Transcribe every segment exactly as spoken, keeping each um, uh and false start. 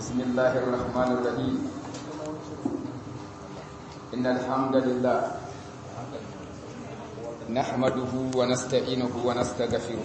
بسم الله الرحمن الرحيم إن الحمد لله نحمده ونستعينه ونستغفره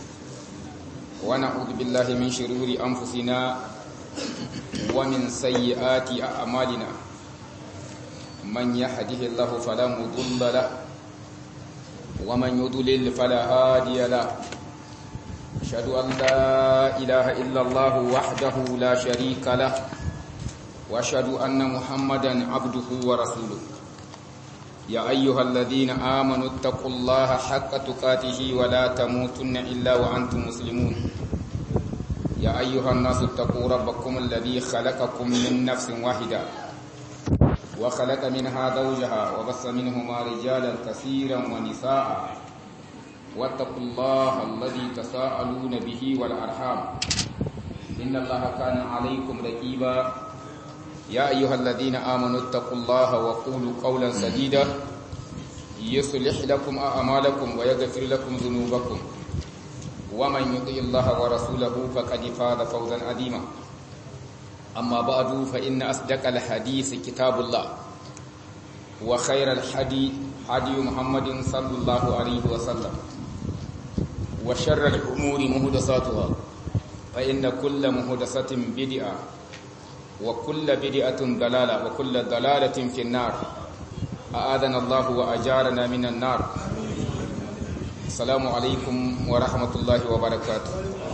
ونعوذ بالله من شرور أنفسنا ومن سيئات أعمالنا من يهده الله فلا مضل له ومن يضلل فلا هادي له أشهد أن لا إله إلا الله وحده لا شريك له وأشهد أن محمدا عبده ورسوله يا أيها الذين آمنوا اتقوا الله حق تقاته ولا تموتن إلا وأنتم مسلمون يا أيها الناس اتقوا ربكم الذي خلقكم من نفس واحدة وخلق منها زوجها وبث منهما رجالا كثيرا ونساء واتقوا الله الذي تساءلون به والأرحام إن الله كان عليكم رقيبا يا أيها الذين آمنوا اتقوا الله وقولوا قولا سديدا يصلح لكم أعمالكم ويغفر لكم ذنوبكم ومن يطع الله ورسوله فقد فاز فوزا عظيما أما بعد فإن أصدق الحديث كتاب الله وخير الحديث هدي محمد صلى الله عليه وسلم وشر الأمور محدثاتها فإن كل محدثة بدعة وكل بدعة ضلالة وكل ضلالة في النار أعاذنا الله وأجارنا من النار السلام عليكم ورحمة الله وبركاته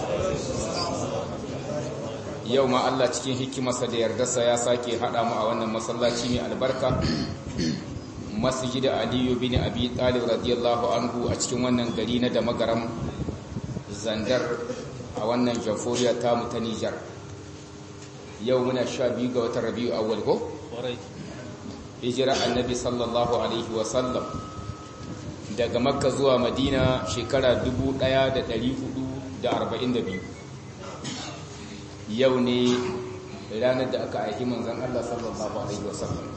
yau ma Allah cikin hikimarsa da yardarsa ya sake haɗa mu a wannan masallaci mai albarka masjid Aliyu bin Abi Talib radiyallahu anhu a cikin wannan gari na da magaram Zandar a wannan jamhuriya ta mu ta Niger yau muna sha biyu ga watan Rabiu awwal ko hijira annabi sallallahu alaihi wa sallam daga Makka zuwa Madina shekara dubu ɗaya da ɗari hudu da arba'in da biyu yau ne ranar da aka aiki manzon Allah sallallahu alaihi wasallam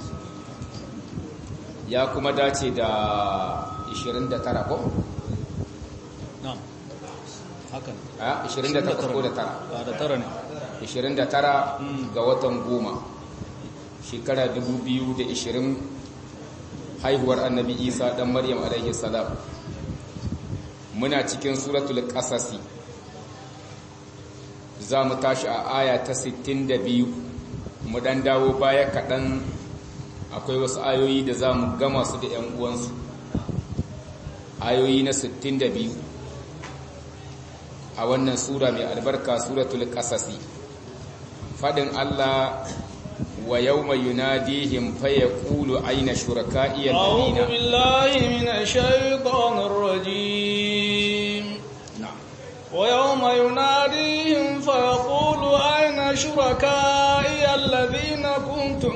ya kuma dace da ishirin da tara ko? na'am haka ne a ishirin da takwas ko da tara? da tara ne ishirin da tara ga watan goma shekara dubu biyu da ishirin haihuwar annabi Isa dan Maryam alaihi salam muna cikin suratul qasasi za mu tashi a aya ta sittin da biyu mu dan dawo baya kaɗan akwai wasu ayoyi da za mu gama su da 'yan uwansu ayoyi na sittin da biyu a wannan sura mai albarka suratul qasasi fadin Allah wa yawma yunadihim fa yaqulu ayna shuraka'i alladhina a'udhu billahi minash shaitanir rajim ويوم يناديهم فيقول أين شركائي الذين كنتم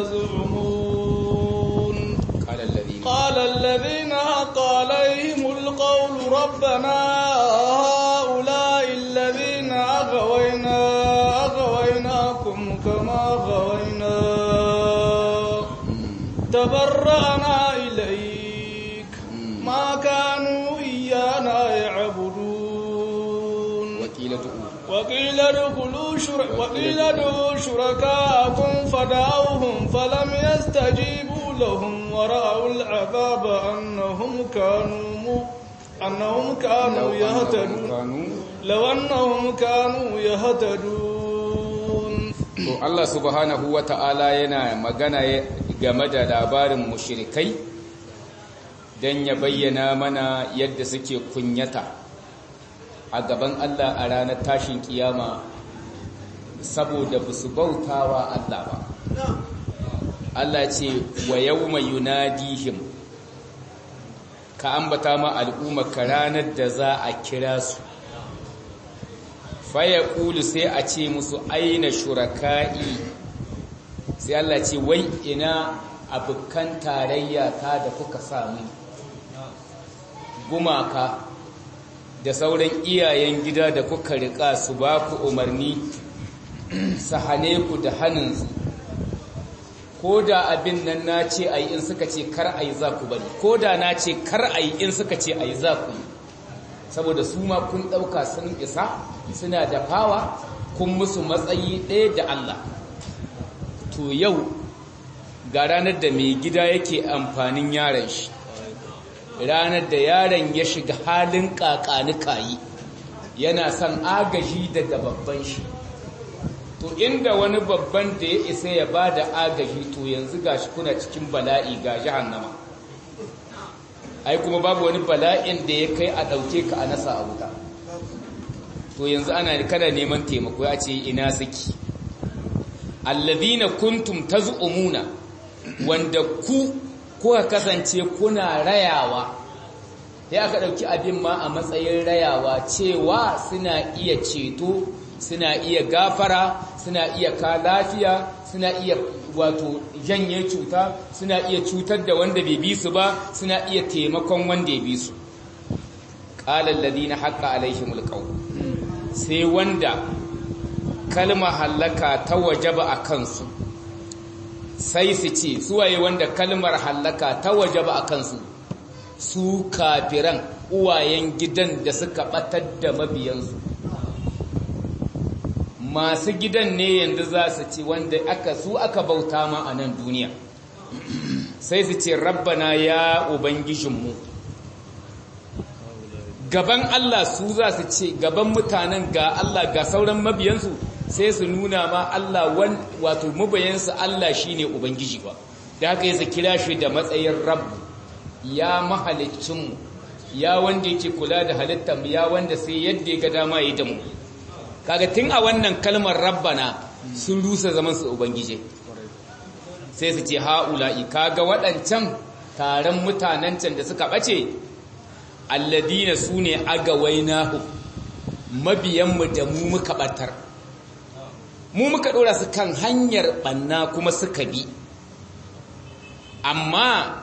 تزعمون قال الذين قال الذين حق عليهم القول ربنا هؤلاء الذين أغوينا أغويناكم كما غوينا تبرأنا إليك ما كانوا إيانا يعبدون وقيل ادخلوا شر... وقيل ادعوا شركاءكم فدعوهم فلم يستجيبوا لهم ورأوا العذاب أنهم كانوا م... أنهم كانوا يهتدون لو أنهم كانوا يهتدون الله سبحانه وتعالى yana magana game da labarin mushrikai dan ya bayyana mana yadda suke kunyata a gaban Allah a ranar tashin kiyama saboda ba su bautawa Allah ba. Allah ce wa yawma yunadihim ka ambata ma al'umma ka ranar da za a kira su fa yaqulu sai a ce musu aina shuraka'i sai Allah ce wai ina abukan tarayya ta da kuka samu gumaka da sauran iyayen gida da kuka rika su ba ku umarni su hane ku da hannunsu ko da abin nan na ce a yi in suka ce kar a yi za ku bari ko da na ce kar a yi in suka ce a yi za ku yi saboda su ma kun ɗauka sun isa suna da fawa kun musu matsayi ɗaya da Allah. To yau ga ranar da mai gida yake amfanin yaron shi, ranar da yaron ya shiga halin kakanikayi yana son agaji daga babban shi. To inda wani babban da ya isa ya ba da agaji, to yanzu gashi kuna cikin bala'i ga jahannama. Ai kuma babu wani bala'in da ya kai a ɗauke ka a nasa a wuta. To yanzu ana kada neman taimako, ya ce ina saki. Allazina kuntum taz'umuna, wanda ku kuka kasance kuna rayawa, sai aka ɗauki abin ma a matsayin rayawa, cewa suna iya ceto, suna iya gafara, suna iya ka lafiya, suna iya wato janye cuta, suna iya cutar da wanda bai bi su ba, suna iya taimakon wanda ya bi su. Qala alladhina haqqa alaihimul qawl, sai wanda kalma halaka ta wajaba a kansu, sai su ce suwaye wanda kalmar halaka ta wajaba a kansu, su kafiran uwayen gidan da suka batar da mabiyansu. Masu gidan ne yanzu za su ce wanda aka su aka bauta ma a nan duniya, sai su ce rabbana ya ubangijinmu. Gaban Allah su za su ce, gaban mutanen ga Allah ga sauran mabiyansu, sai su nuna ma Allah wato mabiyansu Allah shine ubangiji ba. Da haka yasa kira shi da matsayin rabbu, ya mahalicinmu, ya wanda yake kula da halittar mu, ya wanda sai yadda ya ga dama yi da mu. Kaga tun a wannan kalmar rabbana sun rusa zaman su ubangije, sai su ce ha'ula'i, kaga waɗancan taron mutanen can da suka ɓace, alladina su ne agawainahu, mabiyanmu da mu muka ɓatar, mu muka ɗora su kan hanyar ɓanna kuma suka bi. Amma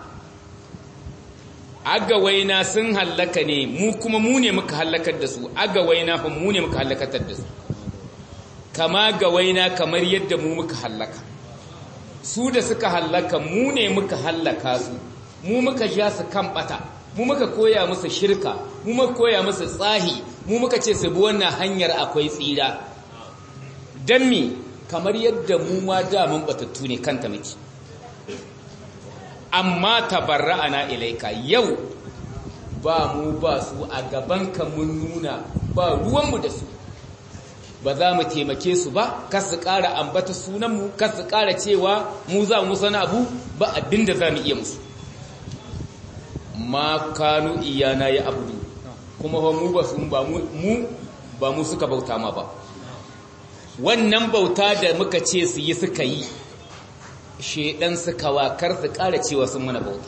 agawaina sun hallaka ne, mu kuma mu ne muka hallakar da su, agawaina fa mu ne muka hallakatar da su, kama gawaina kamar yadda mu muka hallaka su. Da suka hallaka mu ne muka hallaka su, mu muka ja su kan bata, mu muka koya musu shirka, mu muka koya musu tsahi, mu muka ce su bi wannan hanyar akwai tsira. Dan mi kamar yadda mu ma da mun batattu ne kanta muke. Amma tabarra'ana ilaika, yau ba mu ba su, a gabanka mun nuna ba ruwanmu da su, ba za mu taimake su ba, kar su ƙara ambata sunanmu, kar su ƙara cewa mu za mu sana abu, ba abin da za mu iya musu. Ma kanu iyana ya abudu, kuma ba mu ba su ba mu ba mu suka bauta ma ba. Wannan bauta da muka ce su yi suka yi, shedan suka wakar su ƙara cewa sun mana bauta.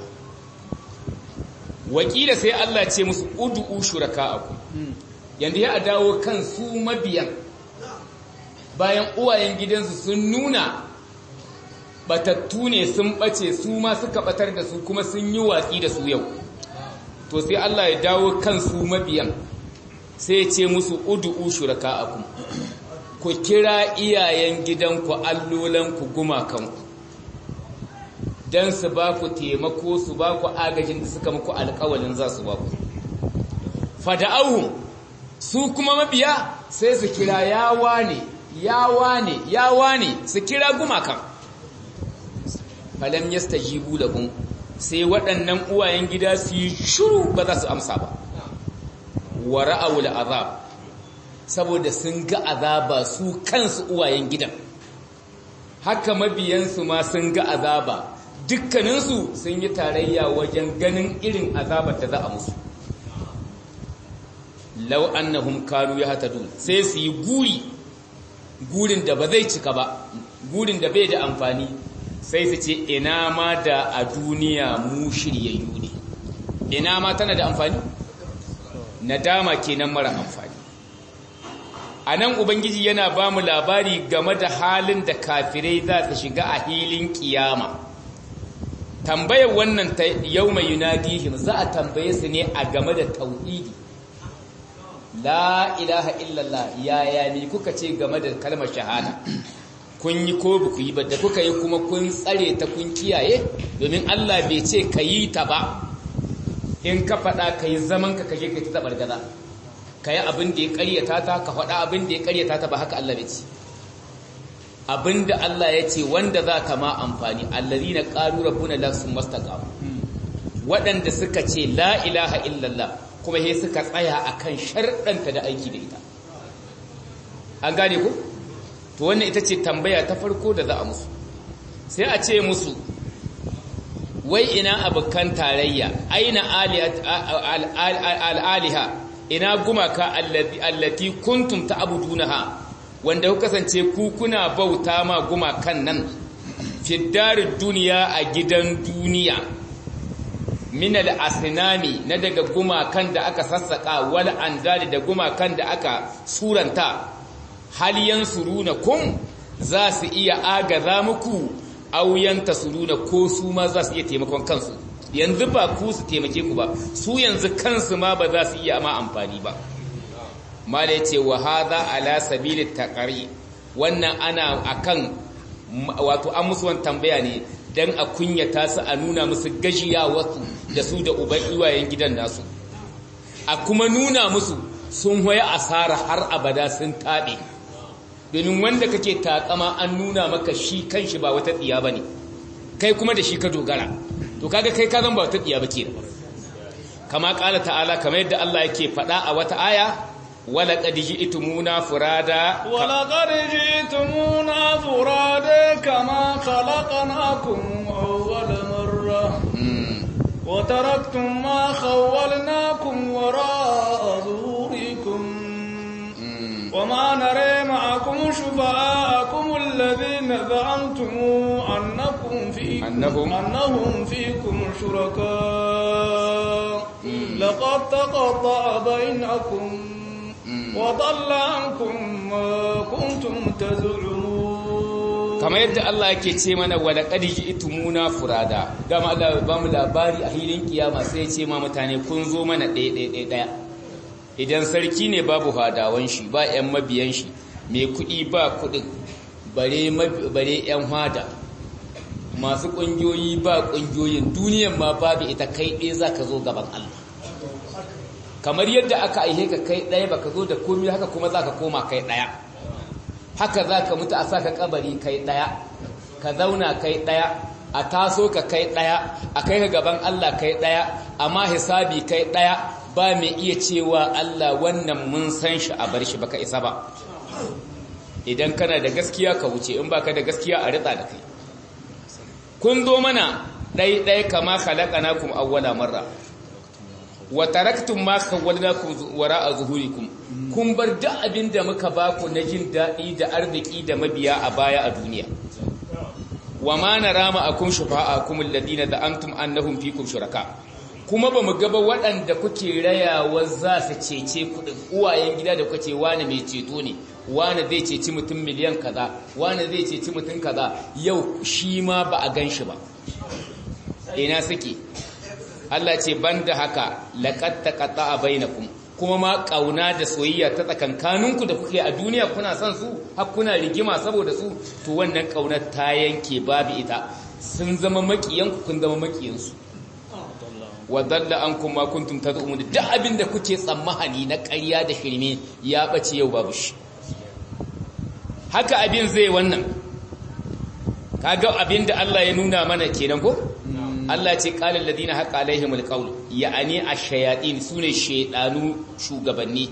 Wakila sai Allah ce musu ud'u shuraka'akum, yanda ya dawo kan su mabiyan, bayan uwayen gidansu sun nuna batattu ne, sun bace, su ma suka batar da su kuma sun yi watsi da su yau. To sai Allah ya dawo kan su mabiyan, sai ya ce musu ud'u shuraka'akum, ku kira iyayen gidanku, allolanku, gumakanku, don su ba ku taimako, su ba ku agajin da suka muku alƙawalin za su ba ku. Fada'auhum, su kuma mabiya sai su kira yawa ne, yawa ne, yawa ne, su kira gumakan. Falam yastajibu lahum, sai waɗannan uwayen gida su yi shiru, ba za su amsa ba. Wa ra'awul azab, saboda sun ga azaba su kansu uwayen gidan, haka mabiyansu ma sun ga azaba, dukkaninsu sun yi tarayya wajen ganin irin azabar da za a musu. Lau annahum kanu yahtadun, sai su yi guri, gurin da ba zai cika ba, gurin da bai da amfani, sai su ce ina ma da a duniya mu shiryayyu ne. Ina ma tana da amfani? Nadama kenan mara amfani. A nan Ubangiji yana ba mu labari game da halin da kafirai za su shiga a hilin kiyama. Tambayar wannan ta yau mai yunadihim, za a tambaye su ne a game da tauhidi. La ilaha illallah, yaya ne kuka ce game da kalmar shahada? Kun yi ko ba ku yi ba, da kuka yi kuma kun tsare ta kun kiyaye? Domin Allah bai ce ka yi ta ba, in ka faɗa ka yi zaman ka kaje ka ta taɓar gaza. kai abin da ya ƙaryata ta ka faɗa abin da ya ƙaryata ta ba haka Allah ya ce abin da Allah ya ce wanda za ka ma amfani allazina qalu rabbuna la summa istaqamu waɗanda suka ce la ilaha illallah kuma he suka tsaya akan sharɗanta da aiki da ita an gane ku to wannan ita ce tambaya ta farko da za a musu sai a ce musu wai ina abukan tarayya aina al'aliha ina gumaka allati kuntum ta'budunaha wanda ku kasance ku kuna bauta ma gumakan nan fi darid duniya a gidan duniya min al-asnami na daga gumakan da aka sassaka wal andali da gumakan da aka suranta hal yansurunakum za su iya agaza muku auyanta suruna ko su ma za su iya taimakon kansu yanzu ba ku su taimake ku ba su yanzu kansu ma ba za su iya ma amfani ba mala yace wa hadha ala sabilit taqari wannan ana akan wato an musu wannan tambaya ne dan a kunyata su a nuna musu gajiya wasu da su da uban iwayen gidan nasu a kuma nuna musu sun hoya asara har abada sun tabe domin wanda kake takama an nuna maka shi kanshi ba wata tsiya bane kai kuma da shi ka dogara to kaga kai ka zan ba wata tsiya bake kama kala ta'ala kamar yadda Allah yake faɗa a wata aya wala qad ji'tumuna furada wala qad ji'tumuna furada kama khalaqnakum awwala marra wa taraktum ma khawwalnakum wara'a zuhurikum وما نرى معكم شفعاءكم الذين زعمتم أنكم فيكم, أنهم, أنهم فيكم شركاء لقد تقطع بينكم وضل عنكم ما كنتم تزعمون كما يبدأ الله يكي mana ولقد جئتمونا فرادا دام الله bamu labari a hilin kiyama sai ya ce ma mutane kun zo mana ɗaya ɗaya ɗaya idan sarki ne babu hadawan shi ba ƴan mabiyan shi mai kuɗi ba kuɗin bare bare ƴan hada masu ƙungiyoyi ba ƙungiyoyin duniyar ma babu ita kai ɗaya zaka zo gaban Allah kamar yadda aka aihe ka kai ɗaya baka zo da komai haka kuma zaka koma kai ɗaya haka zaka mutu a saka kabari kai ɗaya ka zauna kai ɗaya a taso ka kai ɗaya a kai ka gaban Allah kai ɗaya amma hisabi kai ɗaya ba mai iya cewa Allah wannan mun san shi a bar shi baka isa ba idan kana da gaskiya ka wuce in baka da gaskiya a ritsa da kai kun zo mana dai dai kama khalaqnakum awwala marra wa taraktum ma khawwalnakum wara'a zuhurikum kun bar duk abinda muka baku na jin dadi da arziki da mabiya a baya a duniya wa ma narama akum shufa'akum alladina da'antum annahum fikum shuraka kuma ba mu gaba waɗanda kuke rayawa za su cece kuɗin uwayen gida da kuke wani mai ceto ne wani zai ceci mutum miliyan kaza wani zai ceci mutum kaza yau shi ma ba a gan shi ba ina suke Allah ce banda haka laqad taqatta'a bainakum kuma ma kauna da soyayya ta tsakankaninku da kuke a duniya kuna son su har kuna rigima saboda su to wannan kaunar ta yanke babu ita sun zama makiyanku kun zama makiyansu wa dalla ankum ma kuntum tad'un da abinda kuke tsammani na ƙarya da shirme ya bace yau babu shi haka abin zai wannan kaga abinda Allah ya nuna mana kenan ko Allah ce qala alladhina haqa alaihimul qawl ya'ani ash-shayatin sune shaydanu shugabanni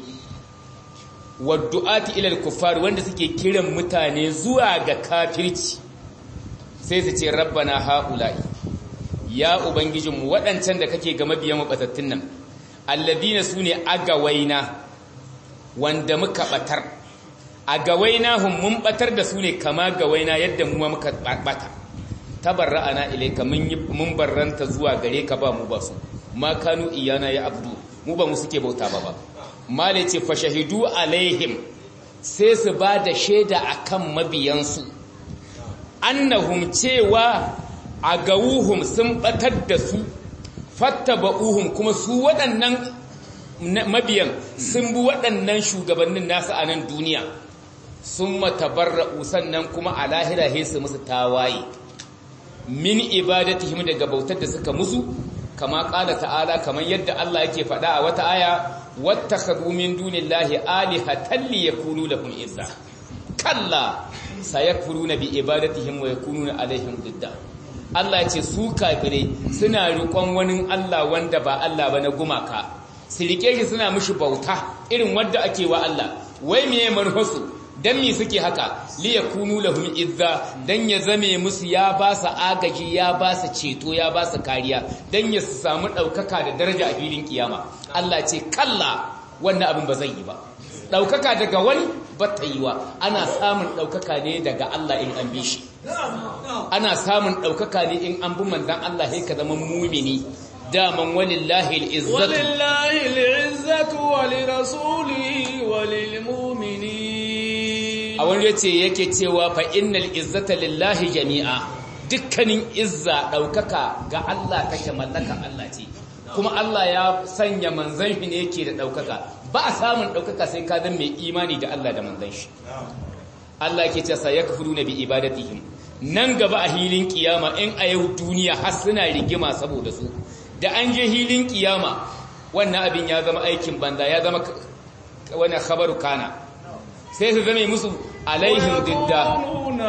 wad'ati ila al-kuffar wanda suke kiran mutane zuwa ga kafirci sai su ce rabbana haula'i ya ubangijinmu waɗancan da kake ga mabiyan mabatattun nan alladina sune agawaina wanda muka batar agawaina hum mun batar da sune kama gawaina yadda mu muka bata tabarra'ana ilayka mun mun barranta zuwa gare ka ba mu ba su ma kanu iyana ya abdu mu ba mu suke bauta ba ba male ce fashahidu alaihim sai su ba da shaida akan mabiyansu annahum cewa a gawuhum sun batar da su fattaba'uhum kuma su waɗannan mabiyan sun bi waɗannan shugabannin nasu a nan duniya sun matabarra'u sannan kuma a lahira su musu tawaye min ibadatihim daga bautar da suka musu kama ƙala ta'ala kamar yadda Allah yake faɗa a wata aya wattakhadhu min dunillahi alihatan liyakunu lahum izza kalla sayakfuruna bi ibadatihim wa yakununa alaihim didda Allah ya ce su kafirai suna riƙon wani Allah wanda ba Allah ba na gumaka su rike shi suna mishi bauta irin wanda ake wa Allah wai meye marhasu dan me suke haka li yakunu lahum izza dan ya zame musu ya ba su agaji ya ba su ceto ya ba su kariya dan ya samu daukaka da daraja a filin kiyama Allah ce kalla wannan abin ba zai yi ba daukaka daga wani ba ta yi wa ana samun daukaka ne daga Allah in an bi shi ana samun daukaka ne in an bi manzon Allah sai ka zama mu'mini daman walillahi al-izzatu walillahi al-izzatu wa lirasulihi wa lilmu'minin a wani yace yake cewa fa innal izzata lillahi jami'a dukkanin izza daukaka ga Allah take mallaka Allah ce kuma Allah ya sanya manzon shi ne yake da daukaka ba a samun daukaka sai ka zama mai imani da Allah da manzon shi Allah yake cewa sayakfuruna bi ibadatihim nan gaba a hilin kiyama in a yau duniya har suna rigima saboda su da an je hilin kiyama wannan abin ya zama aikin banda ya zama wani khabaru kana sai su zama musu alaihim didda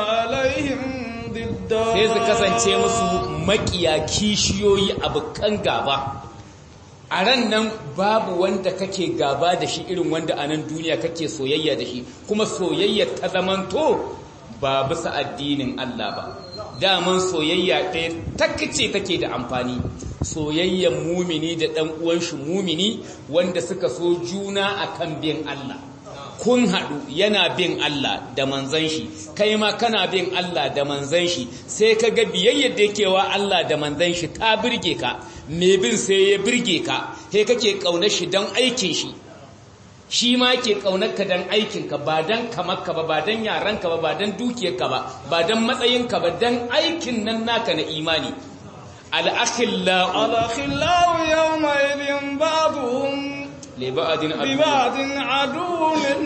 sai su kasance musu makiya kishiyoyi abukan gaba a ran nan babu wanda kake gaba da shi irin wanda a nan duniya kake soyayya da shi kuma soyayya ta zamanto ba bisa addinin Allah ba daman soyayya ɗaya takce take da amfani soyayyan mumini da ɗan uwan shi mumini wanda suka so juna akan bin Allah kun haɗu yana bin Allah da manzon shi kai ma kana bin Allah da manzon shi sai ka ga biyayyar da yake wa Allah da manzon shi ta birge ka me bin sai ya birge ka sai kake kaunar shi dan aikin shi shi ma ke ƙaunarka don aikinka ba don kamarka ba ba don yaranka ba ba don dukiyarka ba ba don matsayinka ba don aikin nan naka na imani al'akhillau al'akhillau yau mai bin babuhun liba'adin aduwwun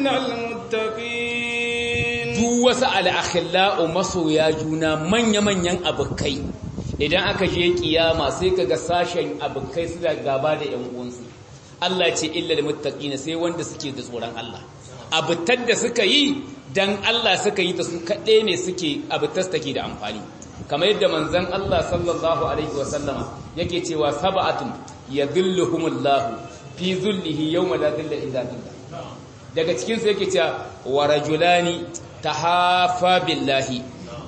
al-muttaqin duk wasu al'akhillau masoya juna manya-manyan abokai idan aka je kiyama sai kaga sashen abokai suna gaba da ƴan uwansu Allah ce illal muttaqina sai wanda suke da tsoron Allah abutar da suka yi dan Allah suka yi da su kaɗai ne suke abutar take da amfani kamar yadda manzon Allah sallallahu alaihi wasallama yake cewa sab'atun yadhilluhumullahu fi dhillihi yawma la dhilla illa dhillah daga cikin su yake cewa wa rajulani tahafa billahi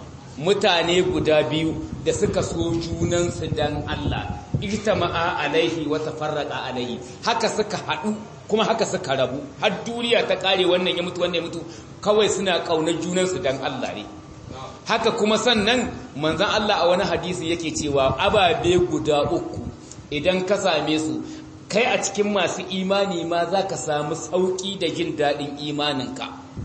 mutane guda biyu da suka so junansu dan Allah ijtama'a alaihi wa tafarraqa alaihi haka suka hadu kuma haka suka rabu har duniya ta kare wannan ya mutu wannan ya mutu kawai suna kaunar junansu dan Allah ne haka kuma sannan manzon Allah a wani hadisi yake cewa ababe guda uku idan ka same su kai a cikin masu imani ma zaka samu sauki da jin dadin imaninka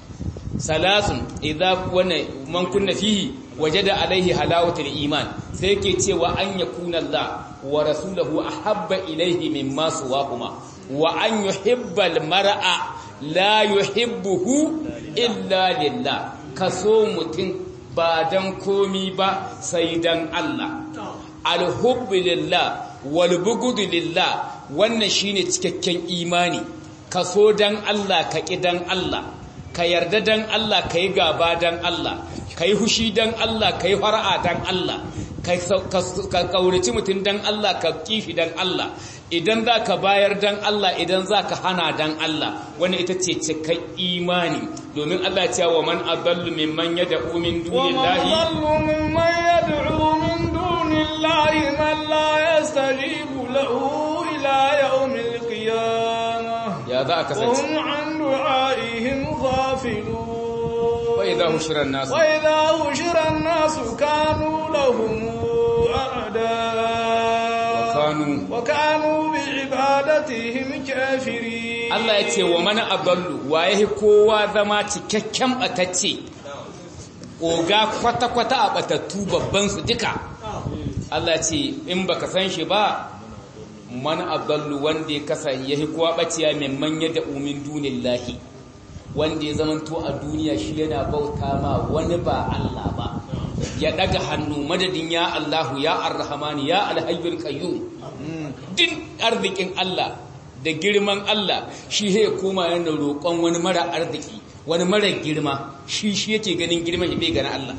salasun idza wana man kunna fihi wajada alaihi halawatul iman sai yake cewa an yakuna Allah wa rasuluhu ahabba ilaihi mimma suwahuma wa an yuhibbal mar'a la yuhibbuhu illa lillah kaso mutum ba dan komi ba sai dan Allah alhubbu lillah wal bughdu lillah wannan shine cikakken imani kaso dan Allah ka kidan Allah ka yarda dan Allah ka yi gaba dan Allah ka yi hushi dan Allah ka yi fara'a dan Allah ka kauraci mutum dan Allah ka kifi dan Allah idan za ka bayar dan Allah idan za ka hana dan Allah wani ita ce cikin imani domin Allah ce wa man adallu mimman yad'u min dunillahi wa man adallu mimman yad'u min dunillahi man la yastajibu lahu ila yawmil qiyamah ya za ka sace hum an du'aihim ghafilun wa idha hushira an-nas wa idha hushira an-nas kanu lahum kanu wa kanu bi ibadatihim kafirin Allah ya ce wa man adallu waye kowa zama cikakken batacce oga kwata kwata a batattu babban su duka Allah ce in baka san shi ba man adallu wanda ya kasan yahi kowa baciya mimman yada umin dunillahi wanda ya zamanto a duniya shi yana bauta ma wani ba Allah ba ya daga hannu madadin ya Allahu ya Ar-Rahman ya Al-Hayyul Qayyum din arzikin Allah da girman Allah shi ya koma yana roƙon wani mara arziki wani mara girma shi shi yake ganin girman ya bai ganin Allah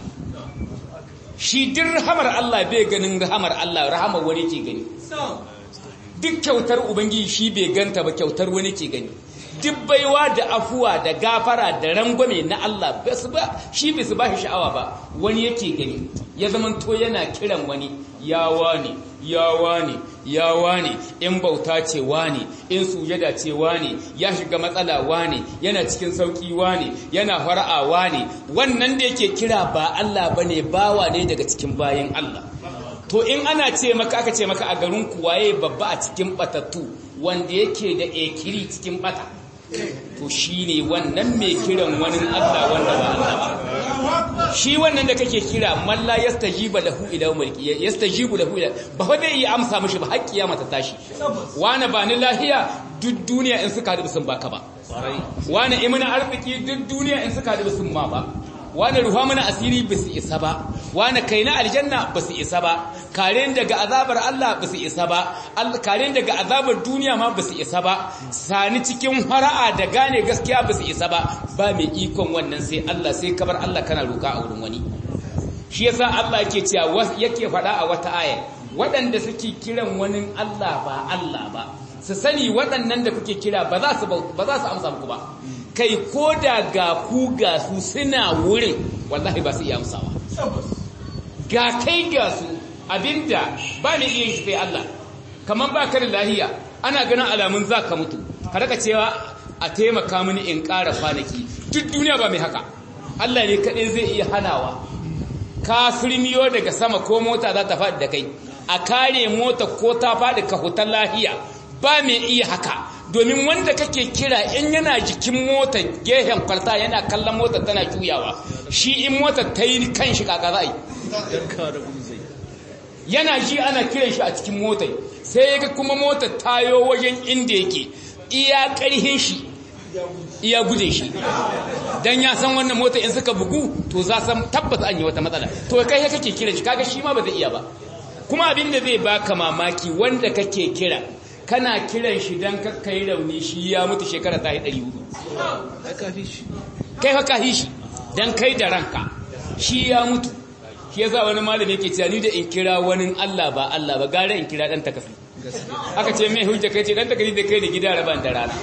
shi duk rahamar Allah bai ganin rahamar Allah rahamar wani ke gani duk kyautar ubangiji shi bai ganta ba kyautar wani ke gani duk baiwa da afuwa da gafara da rangwame na Allah basu ba shi basu ba shi sha'awa ba wani yake gani ya zaman to yana kiran wani ya wani ya wani ya wani in bauta ce wani in sujada ce wani ya shiga matsala wani yana cikin sauki wani yana fara'a wani wannan da yake kira ba Allah bane bawa ne daga cikin bayin Allah to in ana ce maka aka ce maka a garin ku waye babba a cikin batattu wanda yake da ekiri cikin bata to shine wannan mai kiran wani Allah wanda ba Allah ba shi wannan da kake kira man la yastajiba lahu ila mulki yastajibu lahu ila ba fa bai yi amsa mishi ba har kiyama ta tashi wani ba ni lahiya duk duniya in suka hadu sun baka ba wani imana arziki duk duniya in suka hadu sun ma ba wani ruha mana asiri ba su isa ba wani kai na aljanna ba su isa ba karen daga azabar Allah ba su isa ba karen daga azabar duniya ma ba su isa ba sani cikin fara'a da gane gaskiya ba su isa ba ba mai ikon wannan sai Allah sai kabar Allah kana roka a wurin wani shi yasa Allah yake cewa yake faɗa a wata aya waɗanda suke kiran wani Allah ba Allah ba su sani waɗannan da kuke kira ba za su ba za su amsa muku ba kai ko da ga ku ga su suna wurin wallahi ba su iya amsawa ga kai ga su abinda ba ni iya shi sai Allah kaman ba ka da lahiya ana ganin alamun za ka mutu ka raka cewa a taimaka mini in ƙara kwanaki duk duniya ba mai haka Allah ne kaɗai zai iya hanawa ka firmiyo daga sama ko mota za ta faɗi da kai a kare mota ko ta faɗi ka hutar lahiya ba mai iya haka domin wanda kake kira in yana jikin motar gehen kwalta yana kallon motar tana juyawa shi in motar ta yi kan shi kaka za a yi yana ji ana kiran shi a cikin motar sai ya ga kuma motar tayo wajen inda yake iya ƙarhin shi iya gudun shi don ya san wannan motar in suka bugu to za san tabbas an yi wata matsala to kai ya kake kiran shi kaga shi ma ba zai iya ba kuma abin da zai baka mamaki wanda kake kira kana kiran shi don kakkai rauni shi ya mutu shekara ta yi ɗari hudu kai haka shi don kai da ranka shi ya mutu shi ya za wani malami yake cewa ni da in kira wani Allah ba Allah ba gara in kira ɗan takasi aka ce mai hujja kai ce ɗan takasi da kai da gida raban da rana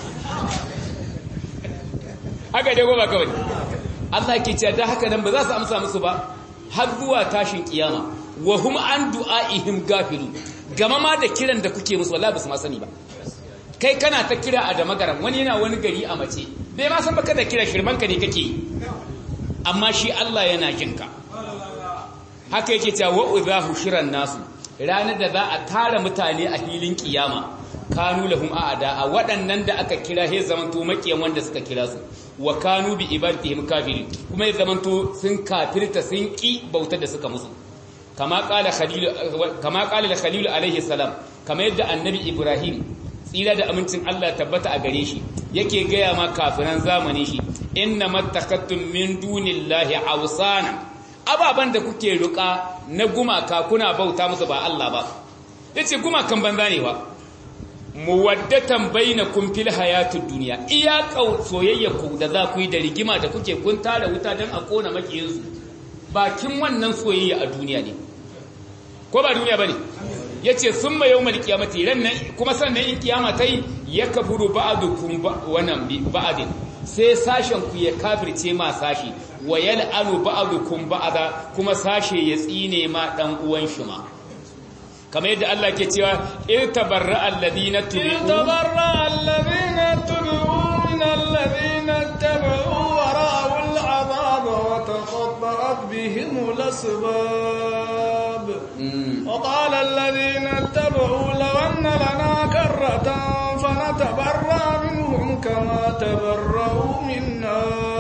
haka dai goma kawai Allah ke cewa da haka nan ba za su amsa musu ba har zuwa tashin kiyama wa hum an du'aihim gafilun gama ma da kiran da kuke musu wallahi basu ma sani ba kai kana ta kira a da magaran wani yana wani gari a mace bai ma san baka da kira shirmanka ne kake amma shi Allah yana jinka haka yake cewa wa uzahu shiran nasu ranar da za a tara mutane a hilin kiyama kanu lahum aada a waɗannan da aka kira he zamanto makiyan wanda suka kira su wa kanu bi ibadatihim kafirin kuma he zamanto sun kafirta sun ki bautar da suka musu kama kala khalilu kama kala khalilu alaihi salam kama yadda annabi ibrahim tsira da amincin Allah tabbata a gare shi yake gaya ma kafiran zamanin shi inna mattakattum min dunillahi awsana ababan da kuke ruka na gumaka kuna bauta musu ba Allah ba yace gumakan banza ne ba muwaddatan bainakum fil hayatid dunya iya soyayya ku da za ku yi da rigima da kuke kun tara wuta dan a kona makiyin su bakin wannan soyayya a duniya ne ko ba duniya bane yace summa yawmal qiyamati rannan kuma sannan in kiyama tai yakfuru ba'dukum wannan ba'din sai sashen ku ya kafirce ma sashi wa yal'anu ba'dukum ba'da kuma sashe ya tsine ma dan uwan shi ma kamar yadda Allah ke cewa irtabarra alladhina tubi'u irtabarra alladhina tubi'u min alladhina tabi'u wa ra'u al'adab wa taqatta'at bihim al-asbab wa qala alladhina tabi'u law anna lana karratan fanatabarra minhum kama tabarra'u minna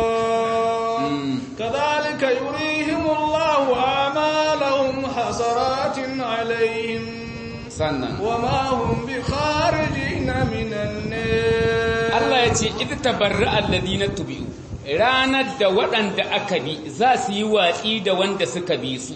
kadhalika yurihim Allahu a'malahum hasaratin 'alayhim sannan wama hum bi kharijina minan nar Allah yace idh tabarra alladhina tubi'u ranar da waɗanda aka bi za su yi watsi da wanda suka bi su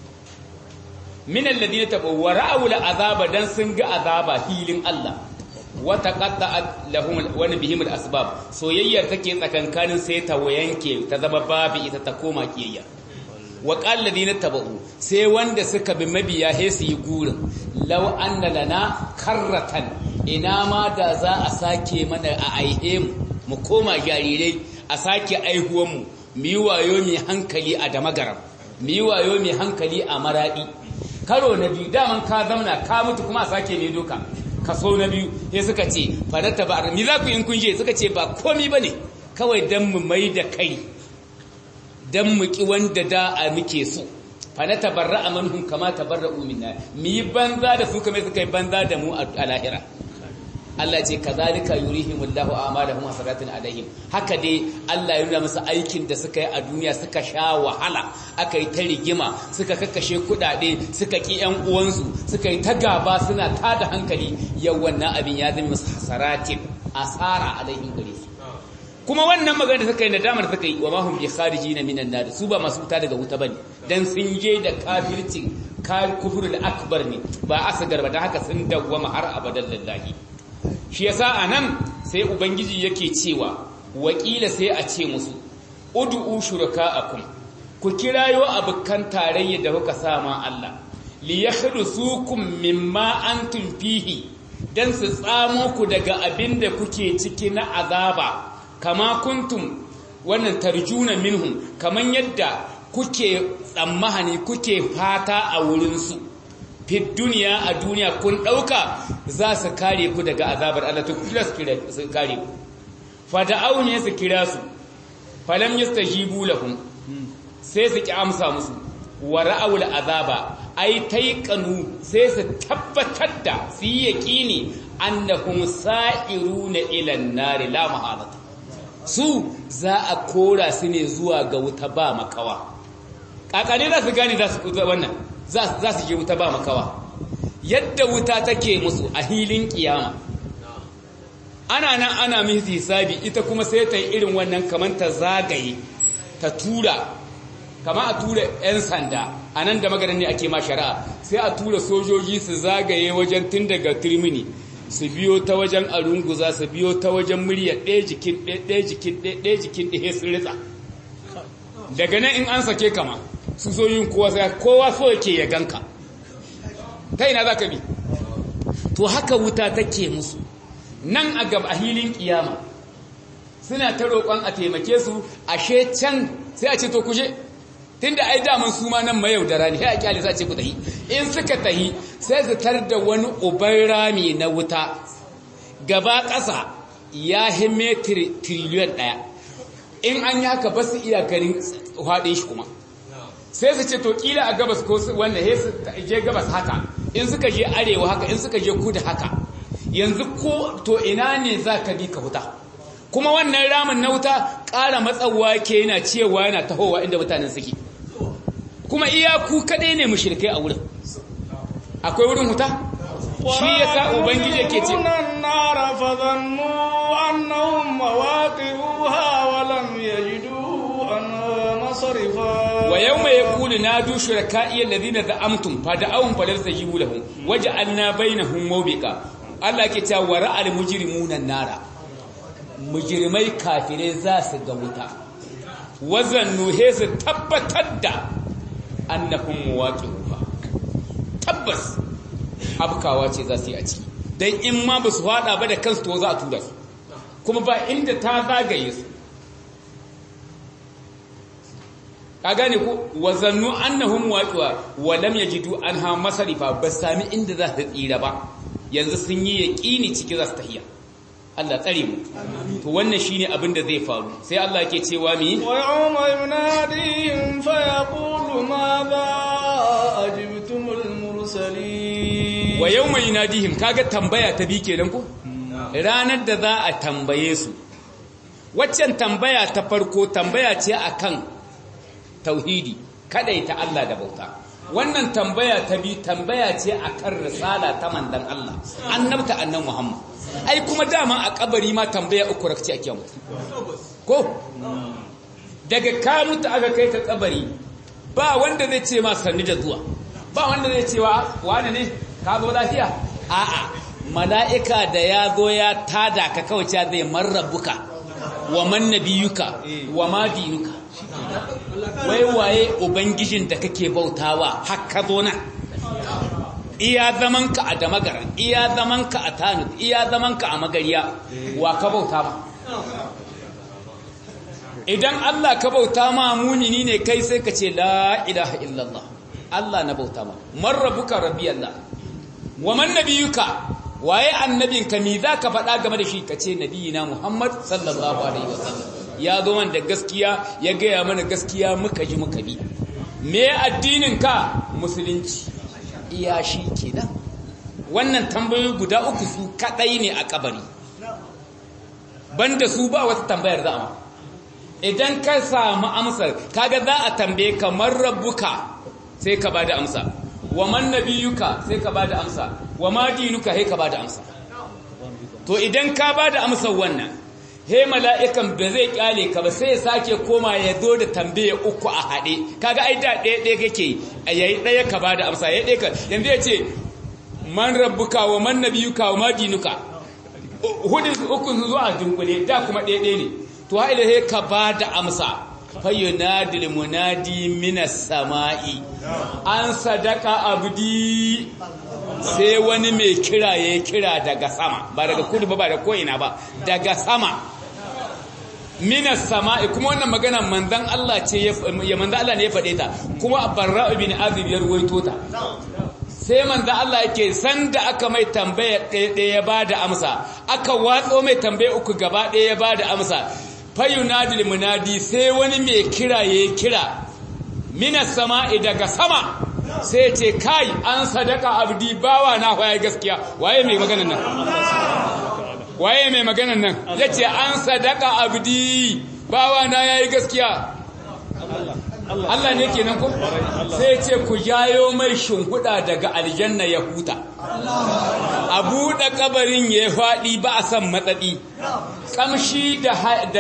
min alladhina tabu wa ra'u al'azaba dan sun ga azaba hilin Allah wata qatta'at lahum wa bihim al-asbab soyayyar take tsakankanin sai ta wayanke ta zama babu ita ta koma kiyayya wa qal ladina tabu sai wanda suka bi mabiya he su yi gurin law anna lana karratan ina ma da za a sake mana a aihe mu mu koma jarirai a sake aihuwan mu mu yi wayo mai hankali a damagaram mu yi wayo mai hankali a maradi karo na biyu daman ka zamna ka mutu kuma a sake mai doka kaso na biyu sai suka ce farata ba mi za ku in kun je suka ce ba komi bane kawai dan mu mai da kai dan mu ki wanda da a muke so farata barra amanhum kama tabarra'u minna mi banza da su kamar suka yi banza da mu a lahira Allah ce kazalika yurihimullahu a'malahum hasaratin alaihim haka dai Allah ya nuna musu aikin da suka yi a duniya suka sha wahala aka yi ta rigima suka kakkashe kudade suka ki yan uwansu suka yi ta gaba suna tada hankali yau wannan abin ya zama musu hasaratin asara alaihim gare su kuma wannan magana da suka yi nadamar suka yi wa ma hum bi kharijina minan nar su ba masu fita daga wuta bane dan sun je da kafircin kufrul akbar ne ba asgar ba dan haka sun dawwama har abadan lillahi shi yasa anan sai ubangiji yake cewa wakila sai a ce musu ud'u shuraka'akum ku kirayo abukan tarayya da kuka sama Allah li yakhrusukum mimma antum fihi dan su tsamo ku daga abinda kuke ciki na azaba kama kuntum wannan tarjuna minhum kaman yadda kuke tsammahani kuke fata a wurin su fit duniya a duniya kun dauka za su kare ku daga azabar Allah to kira su kare ku fada'u ne su kira su falam yastajibu lahum sai su ki amsa musu wa ra'awul azaba ai taiqanu sai su tabbatar da su yi yaqini annahum sa'iruna ila an-nar la mahalata su za a kora su ne zuwa ga wuta ba makawa kakane za su gane za su wannan za su je wuta ba makawa yadda wuta take musu a hilin kiyama ana nan ana misi hisabi ita kuma sai ta yi irin wannan kamar ta zagaye ta tura kama a tura 'yan sanda a nan da maganin ne ake ma shari'a sai a tura sojoji su zagaye wajen tun daga turmini su biyo ta wajen arunguza su biyo ta wajen murya ɗaya jikin ɗaya jikin ɗaya jikin ɗaya sun ritsa daga nan in an sake kama su so yin kowa sai kowa so yake ya ganka ta ina za ka bi to haka wuta take musu nan a gab a hilin kiyama suna ta roƙon a taimake su ashe can sai a ce to kuje tunda ai daman su ma nan mayaudara ne sai a kyale sai ce ku tahi in suka tahi sai su tar da wani uban rami na wuta gaba ƙasa ya himme triliyon ɗaya in an yi haka ba su iya ganin haɗin shi kuma sai su ce to kila a gabas ko wannan he su je gabas haka in suka je arewa haka in suka je kudu haka yanzu ko to ina ne za ka bi ka huta kuma wannan ramin na wuta ƙara matsawa ke yana cewa yana tahowa inda mutanen suke kuma iyaku kaɗai ne mushrikai a wurin akwai wurin huta shi yasa ubangiji yake ce النار فظنوا أنهم مواقعوها ولم يجدوا عنها مصرفا ويوم يقول نادوا شركائي الذين زعمتم فدعوهم فلم يستجيبوا لهم وجعلنا بينهم موبقا Allah ke cewa wara al-mujrimuna nara mujrimai kafirai za su ga wuta wazannu he su tabbatar da annahum muwaqi'uha tabbas abkawa ce za su yi a ciki dan in ma ba su fada ba da kansu to za a tura su kuma ba inda ta zagaye su ka gane ko wazannu annahum muwaqi'uha wa lam yajidu anha masarifa ba sami inda za su tsira ba yanzu sun yi yaƙini ciki za su tahiya Allah tsare mu to wannan shine abin da zai faru sai Allah yake cewa mi wa yawma yunadihim fa yaqulu ma za ajibtumul mursalin wa yawma yunadihim kaga tambaya ta bi kenan ko ranar da za a tambaye su waccan tambaya ta farko tambaya ce akan tauhidi kadaita Allah da bauta wannan tambaya ta bi tambaya ce akan risala ta mandan Allah annabta annan Muhammad ai kuma dama a kabari ma tambaya uku rakci ake mutu ko daga ka mutu aka kai ka kabari ba wanda zai ce ma sanni da zuwa ba wanda zai ce wa wani ne ka zo lafiya a'a mala'ika da ya zo ya tada ka kawai zai marrabuka wa man nabiyuka wa ma dinuka wai waye ubangijin da kake bautawa haka zo nan iya zamanka a damagaran iya zamanka a tanut iya zamanka a magariya wa ka bauta ma idan Allah ka bauta ma munini ne kai sai ka ce la ilaha illallah Allah na bauta ma man rabbuka rabbi Allah wa man nabiyuka waye annabinka mi zaka faɗa game da shi kace nabiyina Muhammad sallallahu alaihi wasallam ya zo man da gaskiya ya gaya mana gaskiya muka ji muka bi me addinin ka musulunci iya shi kenan wannan tambayoyi guda uku su kadai ne a kabari banda su ba wata tambayar za a idan ka samu amsar kaga za a tambaye ka man rabbuka sai ka bada amsa wa man nabiyuka sai ka bada amsa wa ma dinuka sai ka bada amsa to idan ka bada amsar wannan he mala'ikan ba zai kyale ka ba sai ya sake koma ya zo da tambaye uku a hade kaga ai da ɗaya ɗaya kake yayi ɗaya ka bada amsa yayi ɗaya ka yanzu ya ce man rabbuka wa man nabiyuka wa ma dinuka hudu uku zuwa dunkule da kuma ɗaya ɗaya ne to ha ilahe ka bada amsa fayyunadil munadi minas sama'i an sadaka abdi sai wani mai kira ya kira daga sama ba daga kudu ba ba da ko'ina ba daga sama minas sama'i kuma wannan magana manzan Allah ce ya manzan Allah ne ya faɗe ta kuma barra'u bin azib ya ruwaito ta sai manzan Allah yake sanda aka mai tambaya ɗaya ya bada amsa aka watso mai tambaya uku gaba ɗaya ya bada amsa fayunadil munadi sai wani mai kira ya kira minas sama'i daga sama sai ce kai an sadaka abdi bawa na waye gaskiya waye mai maganan nan waye mai maganan nan yace an sadaka abdi bawa na yayi gaskiya Allah ne kenan ko sai ce ku jayo mai shunhuda daga aljanna ya huta a buɗe kabarin ya faɗi ba a san matsadi kamshi da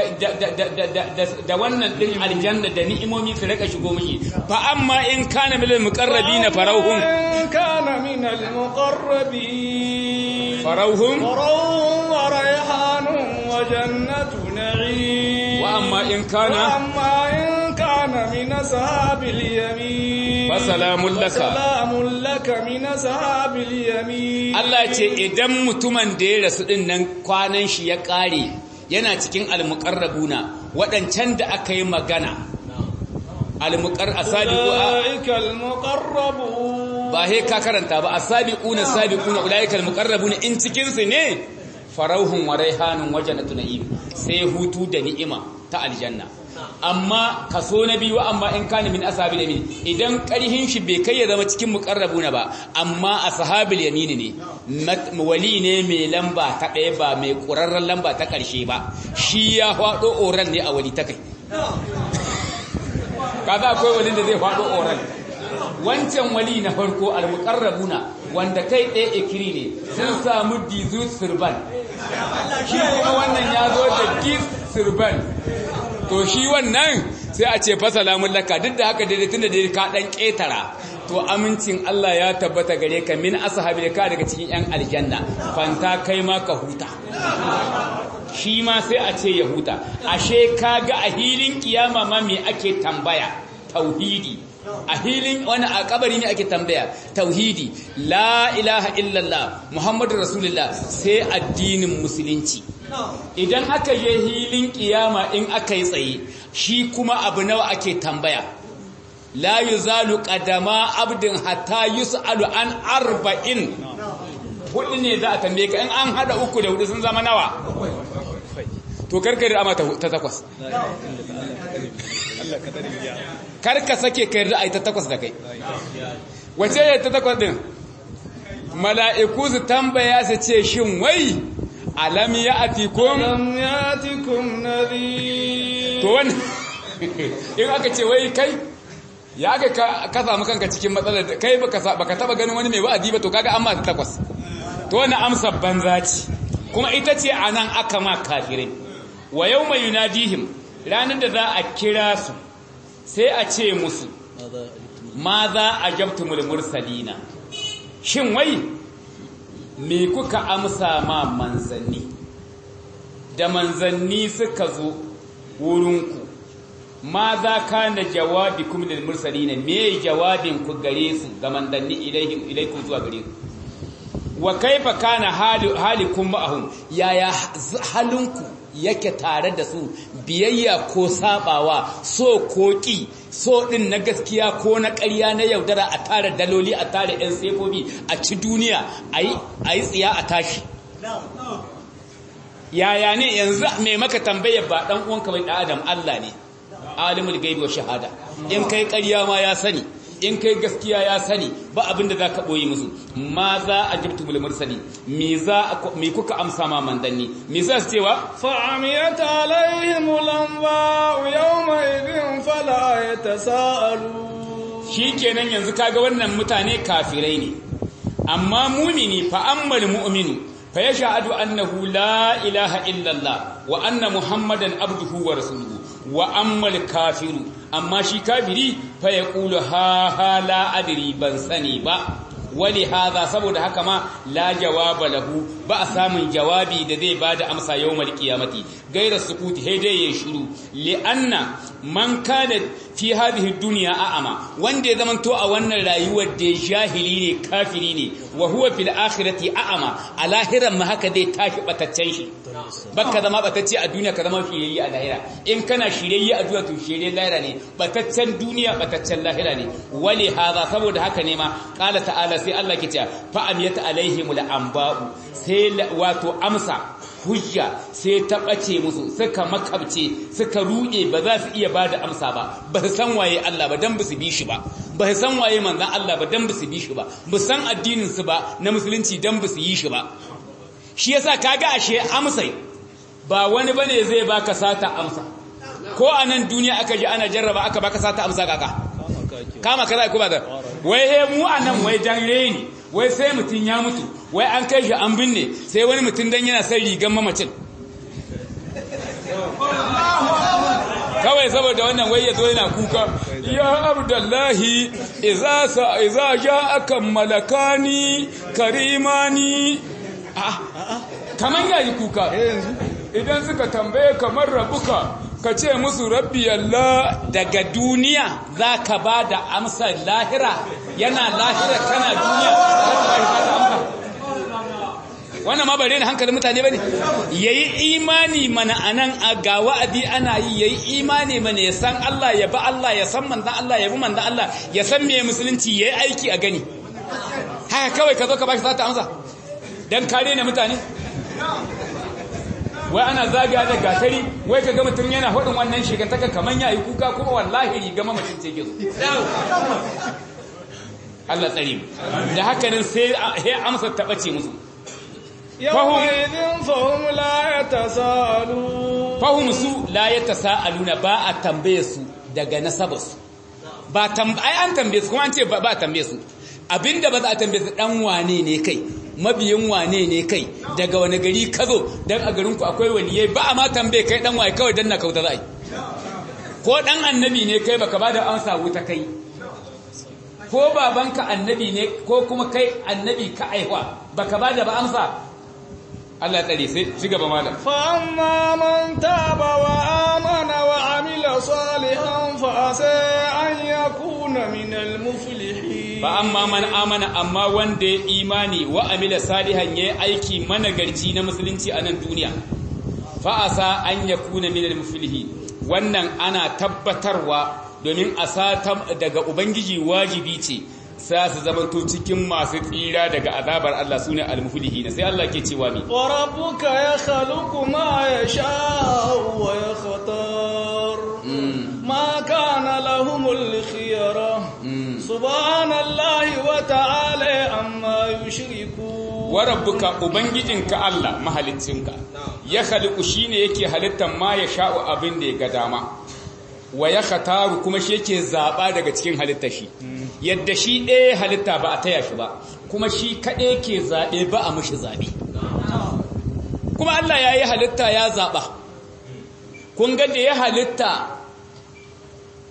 da wannan din aljanna da ni'imomi su rika shigo miki fa amma in kana minal muqarrabin farauhum in kana minal muqarrabin farauhum farauhum wa rayhanun wa jannatu na'im wa amma in kana wa amma in kana min ashabil yamin fa salamun laka salamun laka min ashabil yamin Allah ce idan mutumin da ya rasu din nan kwanan shi ya kare yana cikin almuqarrabuna wadancan da aka yi magana almuqar asabiqu ba he ka karanta ba asabiquna sabiquna ulaika almuqarrabuna in cikin su ne farauhun wa raihanun wa jannatu na'im sai hutu da ni'ima ta aljanna amma kaso na biyu amma in kana min ashabil yamin idan karhin shi bai kai ya zama cikin muqarrabuna ba amma ashabil yamin ne wali ne mai lamba ta ɗaya ba mai ƙurarren lamba ta ƙarshe ba shi ya faɗo oran ne a wali ta kai kaza akwai walin da zai faɗo oran wancan wali na farko al-muqarrabuna wanda kai ɗaya ikiri ne sun samu dizu sirban shi kuma wannan ya zo da diz sirban to shi wannan sai a ce fa salamun laka duk da haka daidai tunda dai ka dan ketara to amincin Allah ya tabbata gare ka min ashabi ka daga cikin yan aljanna fanta kai ma ka huta shi ma sai a ce ya huta ashe kaga a hilin kiyama ma me ake tambaya tauhidi a hilin wani a kabari ne ake tambaya tauhidi la ilaha illallah muhammadur rasulullah sai addinin musulunci idan aka je hilin kiyama in aka yi tsaye shi kuma abu nawa ake tambaya la yuzalu qadama abdin hatta yusalu an arba'in hudu ne za a tambaye ka in an hada uku da hudu sun zama nawa to karkar ama ta takwas karka sake kai ra'ayi ta takwas da kai wace ne ta takwas din mala'iku su tambaya su ce shin wai alam ya'tikum alam ya'tikum nadhir to wannan in aka ce wai kai ya ga ka samu kanka cikin matsalar kai baka baka taba ganin wani mai wa'azi ba to kaga amma ta takwas to wannan amsa banza ce kuma ita ce anan aka ma kafirai wa yawma yunadihim ranar da za a kira su sai a ce musu ma za a jabtumul mursalina shin wai me kuka amsa ma manzanni da manzanni suka zo wurinku ma za ka na jawabi kuma da mursali ne me jawabin ku gare su ga manzanni ilaikun zuwa gare su wa kaifa kana halikum ma'ahum yaya halinku yake tare da su biyayya ko sabawa so ko ki so din na gaskiya ko na ƙarya na yaudara a tare daloli a tare ɗan sefobi a ci duniya ayi ayi tsiya a tashi yaya ne yanzu mai maka tambaya ba dan uwanka bai da Adam Allah ne alimul gaibi wa shahada in kai ƙarya ma ya sani in kai gaskiya ya sani ba abin da zaka boye musu ma za a jibtu bil mursali me za me kuka amsa ma mandanni me za su cewa fa amiyat alaihim lamba yawma idin fala yatasaalu shikenan yanzu kaga wannan mutane kafirai ne amma mu'mini fa ammal mu'minu fa yashhadu annahu la ilaha illa Allah wa anna muhammadan abduhu wa rasuluhu wa ammal kafiru amma shi kafiri fa yaqulu ha ha la adri ban sani ba wali hadha saboda haka ma la jawaba lahu ba a samun jawabi da zai bada amsa yawmal qiyamati gaira sukuti hede ya shiru li anna man kana fi hadhihi dunya a'ama wanda ya zamanto a wannan rayuwar da jahili ne kafiri ne wa huwa fil akhirati a'ama a lahiran ma haka zai tashi bataccen shi baka zama batacce a duniya ka zama shiriyyi a lahira in kana shiriyyi a duniya to shiriyyi lahira ne bataccen duniya bataccen lahira ne wali hadha saboda haka ne ma qala ta'ala sai Allah ke cewa fa amiyat alaihimul anba'u sai wato amsa hujja sai ta bace musu suka makabce suka ruɗe ba za su iya bada amsa ba ba su san waye Allah ba dan ba su bi shi ba ba su san waye manzon Allah ba dan ba su bi shi ba ba san addinin su ba na musulunci dan ba su yi shi ba shi yasa kaga ashe amsai ba wani bane zai baka sata amsa ko a nan duniya aka ji ana jarraba aka baka sata amsa kaka kama kaza ko ba da wai he mu anan wai dan reni wai sai mutun ya mutu wai an kai shi an binne sai wani mutun dan yana son rigan mamacin kawai saboda wannan wai yazo yana kuka ya abdullahi idza sa idza ja'aka malakani karimani kaman yayi kuka idan suka tambaye kamar rabuka ka ce musu rabbi Allah daga duniya za ka ba da amsa lahira yana lahira kana duniya za ka ba da amsa wannan ma bare ne hankalin mutane ba ne ya yi imani mana anan a ga wa'adi ana yi ya yi imani mana ya san Allah ya ba Allah ya san manzan Allah ya bi manzan Allah ya san me musulunci ya yi aiki a gani haka kawai ka zo ka ba shi za ta amsa don kare na mutane wai ana zagaya da gatari wai ka ga mutum yana hudun wannan shigantaka kaman yayi kuka kuma wallahi riga mamacin ce gizo Allah tsare mu da haka nan sai sai amsa ta bace musu yawma idin fahum la yatasalu fahum su la yatasaaluna ba a tambaye su daga nasabarsu ba ai an tambaye su kuma an ce ba a tambaye su abinda ba za a tambaye su dan wane ne kai mabiyin wane ne kai daga wani gari ka zo don a garinku akwai waliyai ba a ma tambaye kai dan waye kawai dan na kauta zai ko dan annabi ne kai baka bada amsa wuta kai ko babanka annabi ne ko kuma kai annabi ka aihwa baka bada ba amsa Allah ya tsare sai ci gaba malam fa amma man taba wa amana wa amila salihan fa asa an yakuna minal muflihin fa amma man amana amma wanda ya imani wa amila salihan yayi aiki managarci na musulunci a nan duniya fa asa an yakuna minal muflihin wannan ana tabbatarwa domin asata daga ubangiji wajibi ce sai su zamanto cikin masu tsira daga azabar Allah sune al-muflihin sai Allah ke cewa mi wa rabbuka yakhluqu ma yasha'u wa yakhtar ma kana lahumul khiyara subhanallahi wa ta'ala amma yushriku wa rabbuka ubangijinka Allah mahaliccinka ya khaliqu shine yake halittar ma yasha'u abin da ya ga dama wa ya khataru kuma shi yake zaba daga cikin halitta shi yadda shi ɗaya halitta ba a taya shi ba kuma shi kaɗai ke zaɓe ba a mashi zaɓe kuma Allah ya yi halitta ya zaɓa kun ga da ya halitta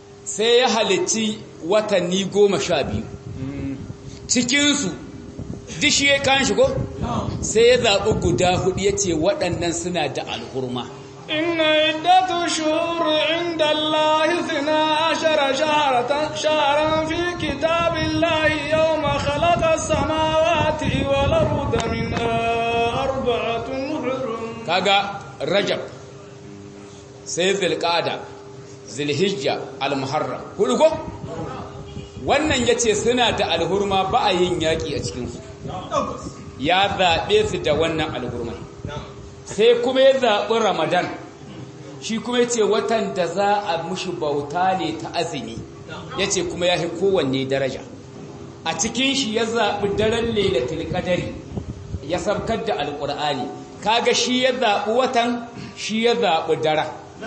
sai ya halicci watanni goma sha biyu cikinsu dishi ya kan shi ko sai ya zaɓi guda hudu ya ce waɗannan suna da alhurma. inna iddatu shuhuri inda Allahi thina ashara shaharan fi kitabillahi yawma khalaqa samawati wal arda minha arba'atun hurum. Kaga Rajab sai Zulqa'ada Zulhijja al-Muharram hudu ko wannan yace suna da alhurma ba a yin yaki a cikin su ya zabe su da wannan alhurma sai kuma ya zabi Ramadan shi kuma yace watan da za a mushi bauta ne ta azumi yace kuma yahi kowanne daraja a cikin shi ya zabi daren Lailatul Qadari ya sabkar da alqur'ani kaga shi ya zabi watan shi ya zabi dara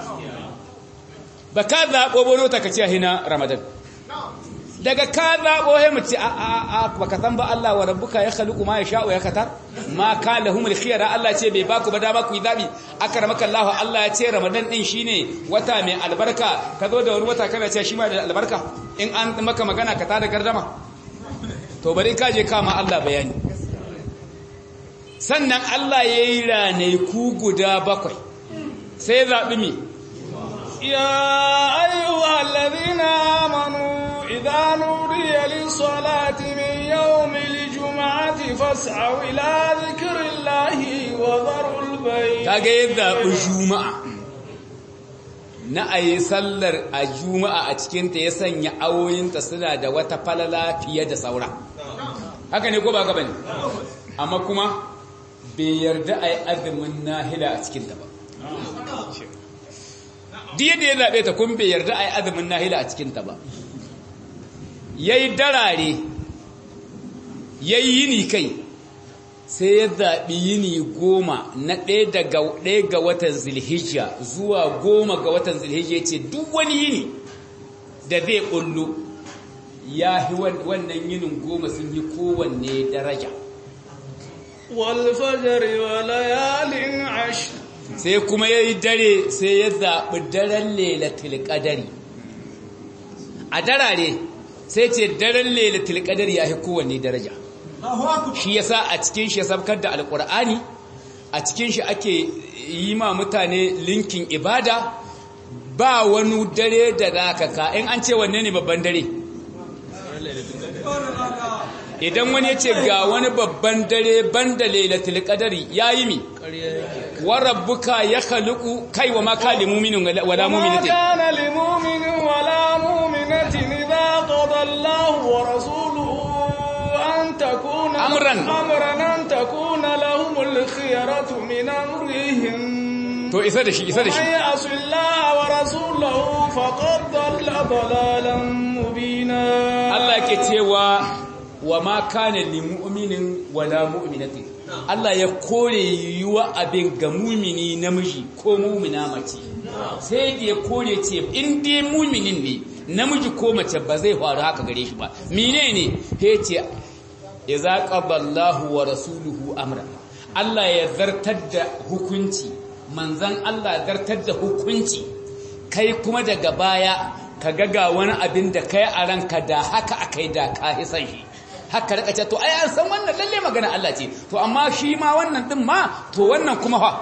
ba ka zaɓo bono ta kace hina Ramadan daga ka zaɓo he mu ci a a a baka san ba Allah wa rabbuka ya khaliqu ma yasha'u ya katar ma ka lahumul khiyara Allah ce bai baku ba da baku yi zabi akramaka Allah Allah ya ce Ramadan din shine wata mai albarka ka zo da wani wata kana ce shi ma da albarka in an maka magana ka tada gardama to bari ka je kama Allah bayani sannan Allah yayi ranai ku guda bakwai sai zabi mi يا أيها الذين آمنوا إذا نودي للصلاة من يوم الجمعة فاسعوا إلى ذكر الله وذروا البيع. kaga yadda juma'a na ayi sallar a juma'a a cikin ta ya sanya awoyinta suna da wata falala fiye da saura haka ne ko ba haka bane amma kuma bai yarda ayi azumin nahila a cikin ta ba duk yadda ya zaɓe ta kun bai yarda a yi azumin nahila a cikinta ba ya yi darare ya yi yini kai sai ya zaɓi yini goma na ɗaya ga watan zilhijja zuwa goma ga watan zilhijja ce duk wani yini da zai ƙullu ya yi wannan yinin goma sun yi kowanne daraja walfajari wa layalin ashir sai kuma ya yi dare sai ya zaɓi daren Lailatul Qadari a darare sai ce daren Lailatul Qadari ya fi kowanne daraja shi yasa a cikin shi ya sabkar da alƙur'ani a cikin shi ake yi ma mutane linkin ibada ba wani dare da zaka ka in an ce wanne ne babban dare idan wani ya ce ga wani babban dare banda Lailatul Qadari yayi mi wa rabbuka yakhluqu kai wa ma kana lil mu'minin wala mu'minatin kana lil mu'minin wala mu'minatin idha qada Allahu wa rasuluhu an takuna amran amran an takuna lahumul khiyaratu min amrihim to isa da shi isa da shi ay asillaha wa rasuluhu faqad dalla dalalan mubina Allah ke cewa wa ma kana lil mu'minin wala mu'minatin Allah ya kore yiwuwa abin ga mumini namiji ko mumina mace sai da ya kore ce in dai muminin ne namiji ko mace ba zai faru haka gare shi ba menene he ce idza qaballahu wa rasuluhu amra Allah ya zartar da hukunci manzon Allah zartar da hukunci kai kuma daga baya ka ga wani abin da kai a ranka da haka akai da ka hisan shi haka rika ce to ai an san wannan lalle magana Allah ce to amma shi ma wannan din ma to wannan kuma fa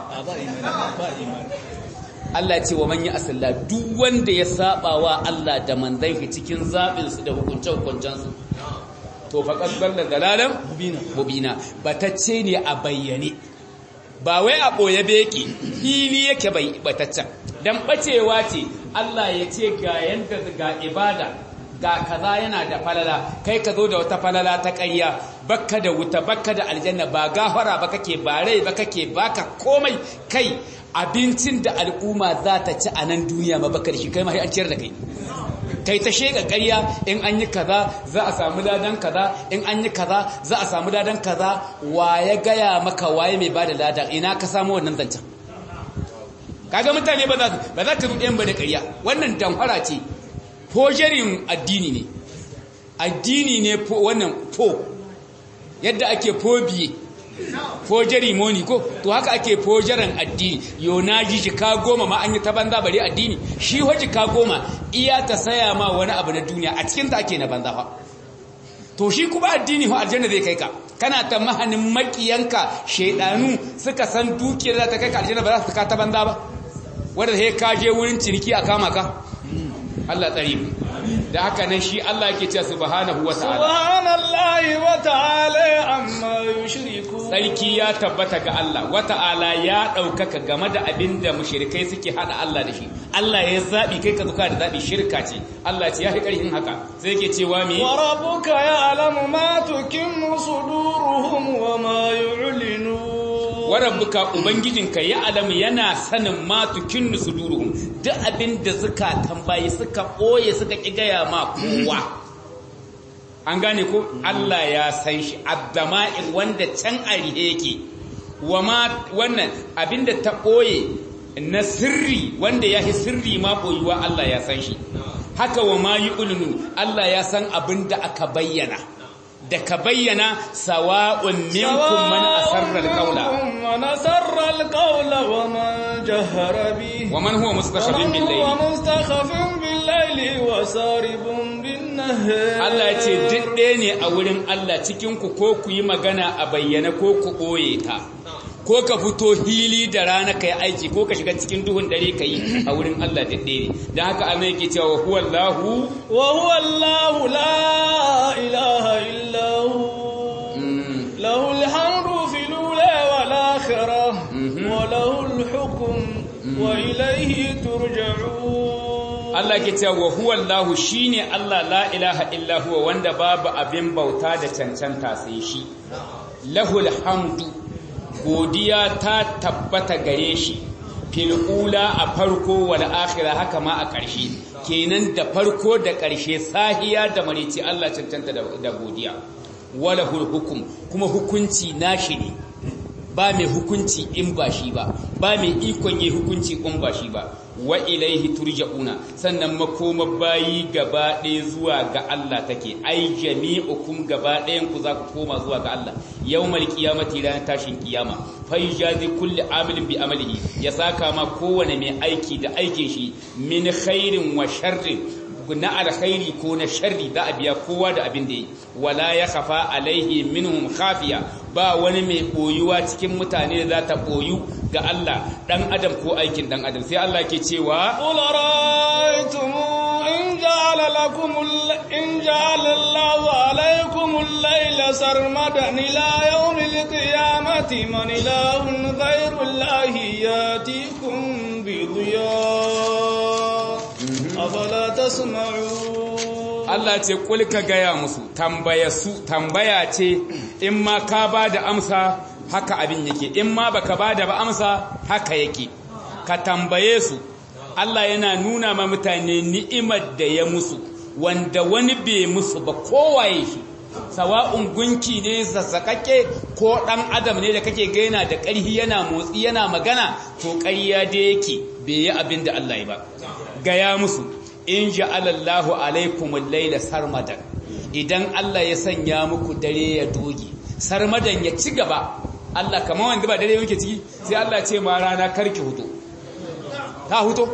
Allah ce wa man ya asalla duk wanda ya saba wa Allah da manzon shi cikin zabin su da hukuncin hukuncin su to faqad dalla dalalan mubina mubina batacce ne a bayyane ba wai a boye beki fili yake bai bataccen dan bacewa ce Allah ya ce ga yanda ga ibada ga kaza yana da falala kai ka zo da wata falala ta ƙarya bakka da wuta bakka da aljanna ba gafara ba kake ba rai ba kake baka komai kai abincin da al'umma za ta ci a nan duniya ma baka da shi kai ma an ciyar da kai kai ta shega ƙarya in an yi kaza za a samu ladan kaza in an yi kaza za a samu ladan kaza wa ya gaya maka waye mai bada ladan ina ka samu wannan zancen kaga mutane ba za ba za ka ruɗe ba da ƙarya wannan damfara ce fojerin addini ne addini ne wannan fo yadda ake fobiye fojeri moni ko to haka ake fojeran addini yonaji jika goma ma an yi ta banza bare addini shi ho jika goma iya ta saya ma wani abu na duniya a cikin ta ake na banza fa to shi kuma addini ho aljanna zai kai ka kana ta mahanin makiyanka shedanu suka san dukiyar za ta kai ka aljanna ba za su ka ta banza ba wanda sai ka je wurin ciniki a kama ka Allah tsare mu da haka nan shi Allah yake cewa subhanahu wata'ala subhanallahi wata'ala amma yushriku sarki ya tabbata ga Allah wata'ala ya daukaka game da abinda mushrikai suke hada Allah da shi Allah ya zabi kai ka zuka da zabi shirka ce Allah ce ya fi karhin haka sai yake cewa me wa rabbuka ya'lamu ma tukinnu suduruhum wa ma yu'linu wa rabbuka ubangijinka ya alamu yana sanin ma tukinnu suduruhum duk abinda suka tambaye suka boye suka kigaya ma kowa an gane ko Allah ya san shi addama'in wanda can arihe yake wama wannan abinda ta boye na sirri wanda yahi sirri ma boyuwa Allah ya san shi haka wama yu'linu Allah ya san abinda aka bayyana da ka bayyana sawa'un minkum man asarra al-qawla man asarra al-qawla wa man jahara bihi wa man huwa mustakhafin bil-layli wa mustakhafin bil-layli wa saribun bin-nahar Allah ya ce didde ne a wurin Allah cikin ku ko ku yi magana a bayyana ko ku boye ta ko ka fito hili da rana kai aiki ko ka shiga cikin duhun dare kai a wurin Allah didde ne dan haka Allah yake cewa huwallahu wa huwallahu la ilaha illa hu lahul hamdu fil ula wal akhirah wa lahul hukm wa ilayhi turja'un Allah ke cewa huwallahu shine Allah la ilaha illa huwa wanda babu abin bauta da cancanta sai shi lahul hamdu godiya ta tabbata gare shi fil'ula a farko wal akhira haka ma a ƙarshe kenan da farko da ƙarshe sahiya da marici Allah cancanta da godiya walahul hukum kuma hukunci nashi ne ba mai hukunci in ba shi ba ba mai ikon yi hukunci in ba shi ba wa ilaihi turja'una sannan makoma bayi gaba ɗaya zuwa ga Allah take ai jami'ukum gaba ɗayan ku za ku koma zuwa ga Allah yawmal qiyamati ran tashin kiyama fa yujazi kulli amilin bi amalihi ya saka ma kowane mai aiki da aikin shi min khairin wa sharrin na alkhairi ko na sharri da abiya kowa da abin da yi wala ya khafa alaihi minhum khafiya ba wani mai boyuwa cikin mutane da za ta boyu ga Allah dan adam ko aikin dan adam sai Allah ke cewa qul ra'aytum in ja'ala lakum in ja'ala Allahu alaykum al-layla sarmadan ila yawm al-qiyamati man ilahun ghayru Allahi yatikum bi dhiya afala tasma'un Allah ce kul ka gaya musu tambaya su tambaya ce in ma ka bada amsa haka abin yake in ma baka bada ba amsa haka yake ka tambaye su Allah yana nuna ma mutane ni'imar da ya musu wanda wani bai musu ba kowaye shi sawa'un gunki ne sassakake ko dan adam ne da kake gaina da ƙarhi yana motsi yana magana to ƙarya da yake bai yi abin da Allah ya ba gaya musu in ja'alallahu alaikumul layla sarmadan idan Allah ya sanya muku dare ya doge sarmadan ya ci gaba Allah kamar wanda ba dare yake ciki sai Allah ce ma rana karki huto ta huto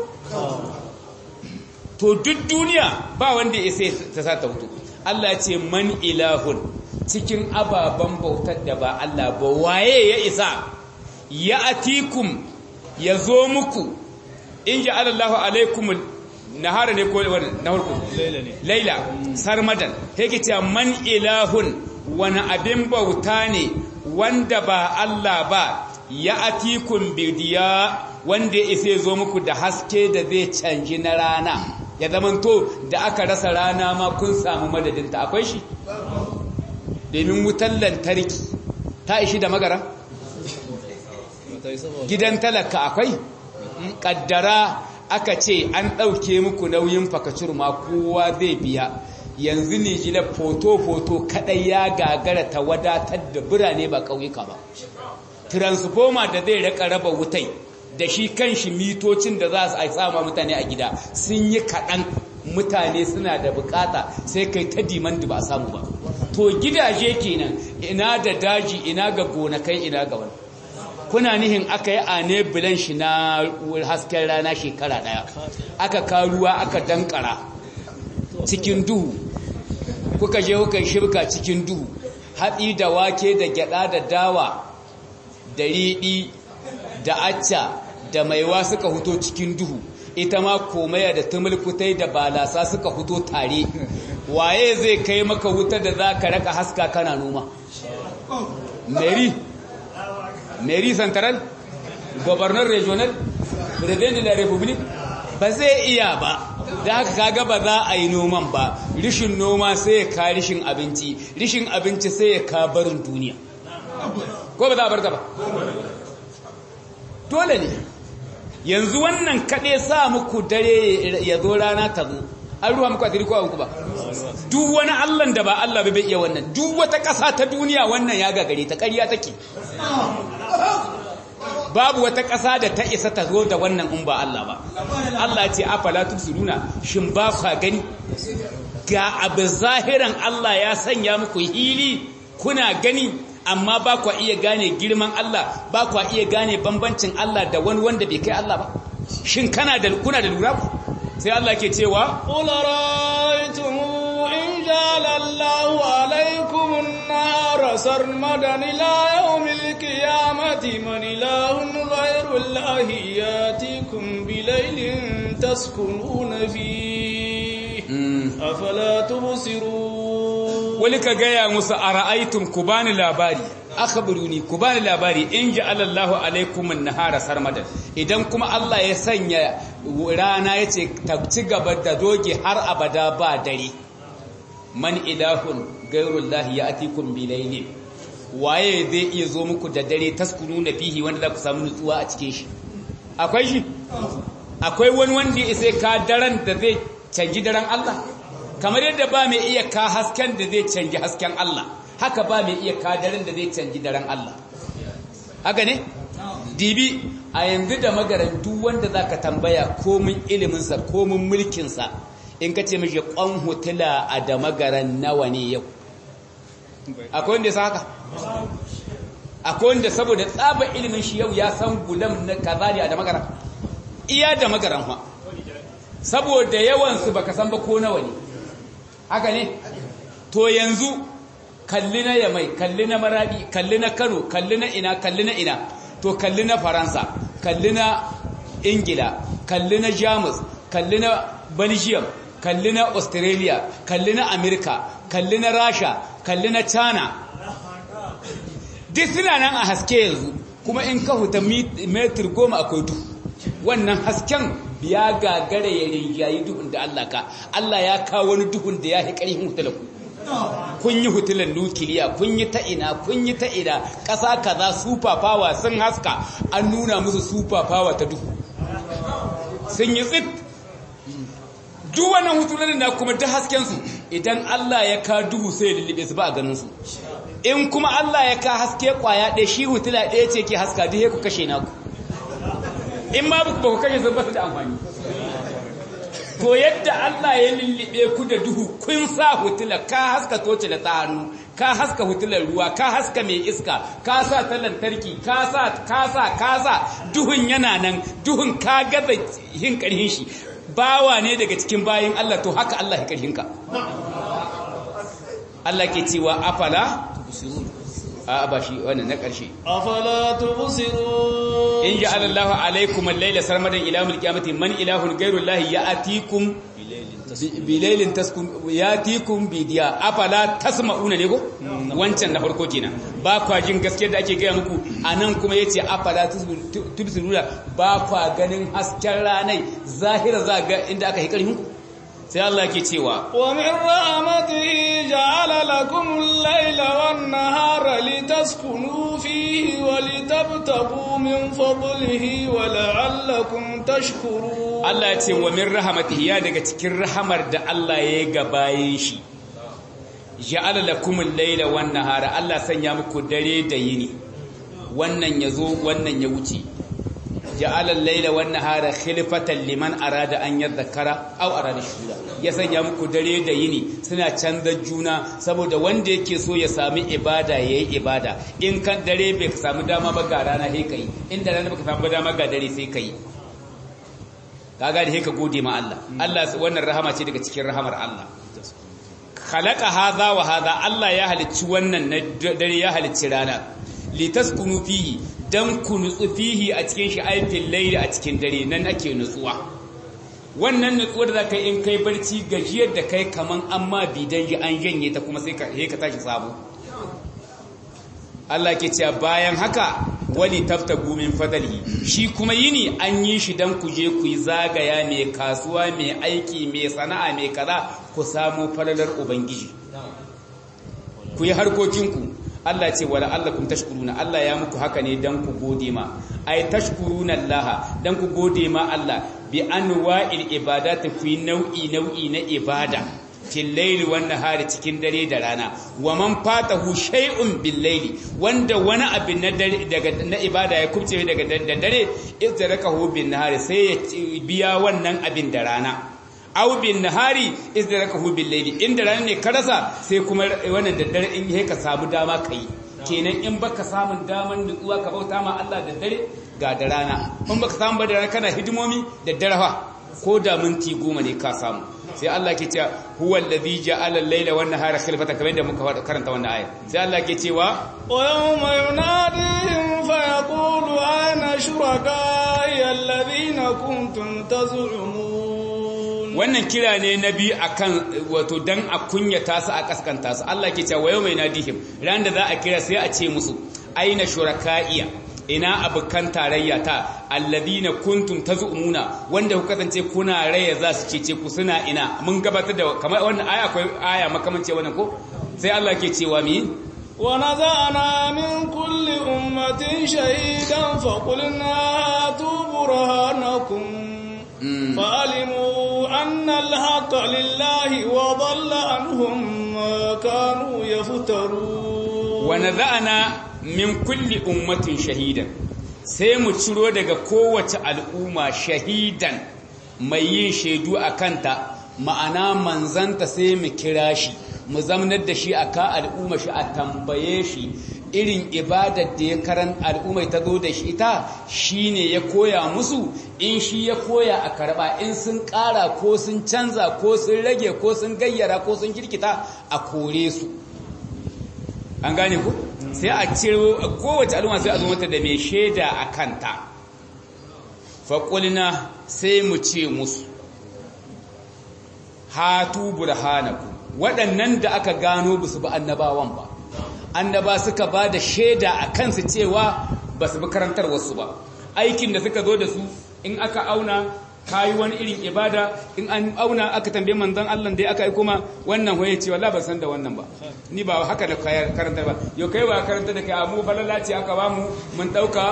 to duk duniya ba wanda ya sai ta sa ta huto Allah ce man ilahun cikin ababan bautar da ba Allah ba waye ya isa ya atikum ya zo muku in ja'alallahu alaikumul nahara ne ko na farko laila sarmadan yake cewa man ilahun wani abin bauta ne wanda ba Allah ba ya atikum bidiya wanda ya zo muku da haske da zai canji na rana ya zamanto da aka rasa rana ma kun samu madadinta akwai shi domin wutar lantarki ta ishi da magara gidan talaka akwai kaddara aka ce an ɗauke muku nauyin fakacur ma kowa zai biya yanzu ne jila foto-foto kaɗai ya gagara ta wadatar da birane ba ƙauyuka ba transformer da zai raka raba wutai da shi kan shi mitocin da za su a sama mutane a gida sun yi kaɗan mutane suna da bukata sai kai ta dimandi ba a samu ba to gidaje kenan ina da daji ina ga gonakai ina ga wani kuna nihin aka yi ane bilan shi na hasken rana shekara daya aka karuwa aka dankara cikin duhu kuka je kuka shibka cikin duhu hatsi da wake da gyada da dawa da riɗi da acca da maiwa suka huto cikin duhu ita ma komaya da tumulkutai da balasa suka huto tare waye zai kai maka wuta da za ka raka haska kana noma mary mary central governor regional president de la republic ba zai iya ba da haka kaga ba za a yi noman ba rishin noma sai ya ka rishin abinci rishin abinci sai ya ka barin duniya ko ba za a barka ba dole ne yanzu wannan kaɗai sa muku dare ya zo rana ta zo an ruwa muku asiri ko abinku ba duk wani allan da ba Allah bai iya wannan duk wata ƙasa ta duniya wannan ya gagare ta ƙarya take babu wata ƙasa da ta isa ta zo da wannan in ba Allah ba Allah ce afala tubsiruna shin ba ku gani ga abu zahiran Allah ya sanya muku hili kuna gani amma ba ku iya gane girman Allah ba ku iya gane bambancin Allah da wani wanda bai kai Allah ba shin kana da kuna da lura ku sai Allah ke cewa qul ra'aytum in ja'ala Allahu alaykum an-nara sarmadan ila yawmil qiyamati man ilahun ghayru Allahi yatikum bilaylin taskununa fihi afala tubsirun wani ka gaya musu ara'aytum ku bani labari akhbiruni ku bani labari in ja'ala Allahu alaykum an-nahara sarmadan idan kuma Allah ya sanya rana yace ta ci gaba da doge har abada ba dare man ilahun ghayrullahi ya'tikum bilaylin waye zai iya zo muku da dare taskununa fihi wanda za ku samu nutsuwa a cikin shi akwai shi akwai wani wanda ya sai ka daren da zai canji daren Allah kamar yadda ba mai iya ka hasken da zai canji hasken Allah haka ba mai iya ka daren da zai canji daren Allah haka ne dibi a yanzu da magarantu wanda zaka tambaya komin iliminsa komin mulkinsa in ka ce mishi kwan hotula a da magaran nawa ne yau akwai wanda ya sa haka akwai wanda saboda tsaba ilimin shi yau ya san gulam na kaza ne a da magaran iya da magaran ha saboda yawansu baka san ba ko nawa ne haka ne to yanzu kalli na yamai kalli na maradi kalli na kano kalli na ina kalli na ina to kalli na faransa kalli na ingila kalli na jamus kalli na belgium kalli na australia kalli na america kalli na rasha kalli na china duk suna nan a haske yanzu kuma in ka huta metir goma akwai duhu wannan hasken ya gagara ya rigayi duhun da Allah ka Allah ya kawo wani duhun da ya fi ƙarfin hutalar ku kun yi hutalar nukiliya kun yi ta ina kun yi ta ina ƙasa kaza super power sun haska an nuna musu super power ta duhu sun yi tsit duk wannan hutalar da kuma da hasken su idan Allah ya ka duhu sai ya lullube su ba a ganin su in kuma Allah ya ka haske kwaya ɗaya shi hutula ɗaya ce ke haska duk ku kashe naku in ma ba ku kashe sun basu da amfani to yadda Allah ya lullube ku da duhu kun sa hutula ka haska toce da ta hannu ka haska hutular ruwa ka haska mai iska ka sa ta lantarki ka sa ka sa ka sa duhun yana nan duhun ka gaza yin karhin shi bawa ne daga cikin bayin Allah to haka Allah ya karhin ka Allah ke cewa afala a ba shi wannan na ƙarshe afala tubsirun in ja'ala Allahu alaykum al-layla sarmadan ila yawmil qiyamati man ilahun ghayru Allahi ya'tikum bilailin taskun ya'tikum bidiya afala tasma'una ne ko wancan na farko kenan ba kwa jin gaskiyar da ake gaya muku anan kuma yace afala tubsiruna ba kwa ganin hasken ranai zahira zaga inda aka yi karhin sai Allah ke cewa wa min rahmatihi ja'ala lakum al-layla wan-nahara litaskunu fihi wa litabtaghu min fadlihi wa la'allakum tashkurun Allah ya ce wa min rahmatihi ya daga cikin rahamar da Allah ya yi ga bayin shi ja'ala lakum al-layla wan-nahara Allah sanya muku dare da yini wannan yazo wannan ya wuce ja'ala al-layla wan-nahara khilfatan liman arada an yadhakkara aw arada shukura ya sanya muku dare da yini suna canza juna saboda wanda yake so ya sami ibada yayi ibada in kan dare bai samu dama ba ga rana sai kai inda rana baka samu dama ga dare sai kai kaga da sai ka gode ma Allah Allah wannan rahama ce daga cikin rahamar Allah khalaqa hadha wa hadha Allah ya halicci wannan na dare ya halicci rana litaskunu fihi dan ku nutsu fihi a cikin shi ayatul layli a cikin dare nan ake nutsuwa wannan nutsuwar da kai in kai barci gajiyar da kai kaman amma bidan ji an janye ta kuma sai ka sai ka tashi sabo Allah ke cewa bayan haka wali taftagu min fadlihi shi kuma yini an yi shi dan ku je ku yi zagaya mai kasuwa mai aiki mai sana'a mai kaza ku samu falalar ubangiji ku yi harkokinku Allah ce wala allakum tashkuruna Allah ya muku haka ne dan ku gode ma ay tashkuruna Allah dan ku gode ma Allah bi anwa'il ibadati fi nau'i nau'i na ibada fil layli wan nahari cikin dare da rana wa man fatahu shay'un bil layli wanda wani abin na dare daga na ibada ya kubce daga dare izrakahu bin nahari sai ya biya wannan abin da rana aw bin nahari izrakahu bil layli inda rana ne ka rasa sai kuma wannan da dare in yi ka samu dama kai kenan in baka samun daman nutsuwa ka bauta ma Allah da dare ga da rana in baka samu ba da rana kana hidimomi da dare fa ko da minti goma ne ka samu sai Allah ke cewa huwal ladhi ja'ala al-layla wan nahara khilfatan kamar da muka karanta wannan aya sai Allah ke cewa wa yawma yunadihim fa yaqulu ana shuraka'i alladhina kuntum taz'umun wannan kira ne nabi akan wato dan a kunyata su a kaskanta su Allah ke cewa wa yawma yunadihim ran da za a kira sai a ce musu aina shuraka'iya ina abukan tarayya ta alladhina kuntum tazumuna wanda ku kasance kuna raya za su cece ku suna ina mun gabatar da kamar wannan aya akwai aya makamance wannan ko sai Allah ke cewa mi wa nazana min kulli ummatin shahidan fa qulna hatu burhanakum fa'alimu anna al-haqqa lillahi wa dhalla anhum ma kanu yaftarun wa nazana min kulli ummatin shahidan sai mu ciro daga kowace al'umma shahidan mai yin shaidu a kanta ma'ana manzanta sai mu kira shi mu zamanar da shi aka al'umma shi a tambaye shi irin ibadar da ya karan al'umma ta zo da shi ita shine ya koya musu in shi ya koya a karba in sun ƙara ko sun canza ko sun rage ko sun gayyara ko sun kirkita a kore su an gane ku sai a ciro kowace al'umma sai a zo mata da mai shaida a kanta faƙulina sai mu ce musu hatu burhanaku waɗannan da aka gano ba su ba annabawan ba annaba suka ba da shaida a kansu cewa ba su bi karantar wasu ba aikin da suka zo da su in aka auna kayi wani irin ibada in an auna aka tambaye manzon Allah da aka yi kuma wannan hoye ce wallahi ban san da wannan ba ni ba haka da karanta ba yo kai ba karanta da kai amu falala ce aka ba mu mun dauka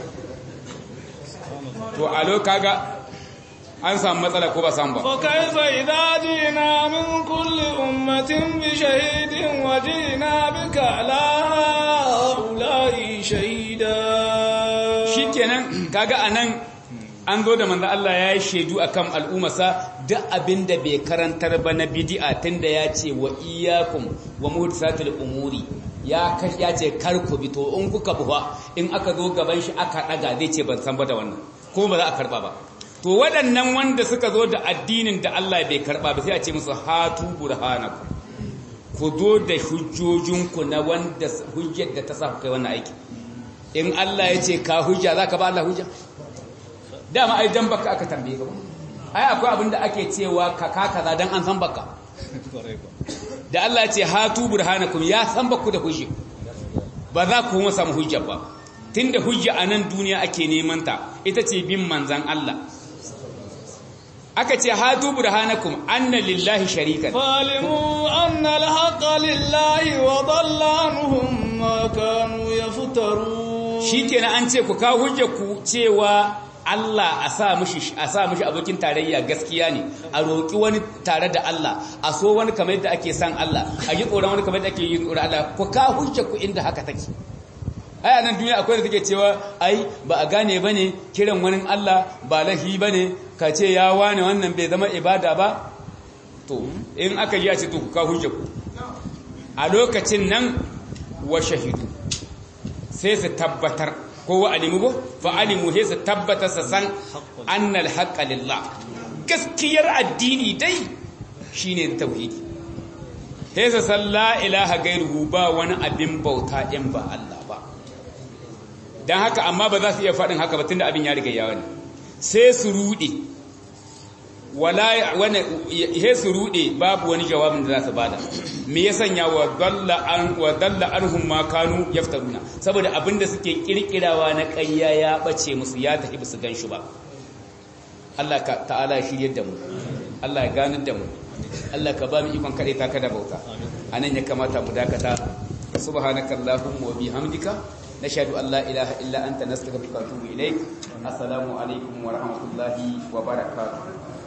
to alo kaga an samu matsala ko ba san ba fa kaifa idza jina min kulli ummatin bi shahidin wa jina bika la ulai shahida shikenan kaga anan an zo da manzo Allah ya yi shaidu akan al'ummarsa duk abinda bai karantar ba na bid'a tunda ya ce wa iyyakum wa muhdathatil umuri ya ya ce kar ku bi to in kuka buwa in aka zo gaban shi aka daga zai ce ban san ba da wannan ko ba za a karba ba to waɗannan wanda suka zo da addinin da Allah bai karba ba sai a ce musu hatu burhanakum ku zo da hujjojinku na wanda hujjar da ta sa kai wannan aiki in Allah ya ce ka hujja zaka ba Allah hujja dama ai dan baka aka tambaye ka ai akwai abin da ake cewa ka ka kaza dan an san baka da Allah ya ce hatu burhanakum ya san baku da hujja ba za ku kuma samu hujja ba tunda hujja a nan duniya ake neman ta ita ce bin manzan Allah aka ce hatu burhanakum anna lillahi sharikan falimu anna alhaqa lillahi wa dhalla anhum ma kanu yaftarun shikenan an ce ku ka hujja ku cewa Allah a sa mishi a sa mishi abokin tarayya gaskiya ne a roki wani tare da Allah a so wani kamar yadda ake san Allah a yi tsoron wani kamar yadda ake yin tsoron Allah ku ka hujja ku inda haka take ai nan duniya akwai da take cewa ai ba a gane bane kiran wani Allah ba lahi bane ka ce ya wane wannan bai zama ibada ba to in aka yi a ce to ku ka hujja ku a lokacin nan wa shahidu sai su tabbatar ko wa alimu ko fa alimu he su tabbata sa san annal haqqa lillah gaskiyar addini dai shine tauhidi hesa san la ilaha gairuhu ba wani abin bauta in ba Allah ba dan haka amma ba za su iya faɗin haka ba tunda abin ya riga ya wani sai su rude wala wani he su rude babu wani jawabin da za su bada me ya sanya wa dalla an wa dalla anhum ma kanu yaftaruna saboda abinda suke kirkirawa na ƙarya ya bace musu ya tafi su ganshi ba Allah ka ta'ala shiryar da mu Allah ya ganar da mu Allah ka ba mu ikon kade ta kada bauta anan ya kamata mu dakata subhanakallahumma wa bihamdika nashhadu an la ilaha illa anta nastaghfiruka wa atubu ilaik assalamu alaikum wa rahmatullahi wa barakatuh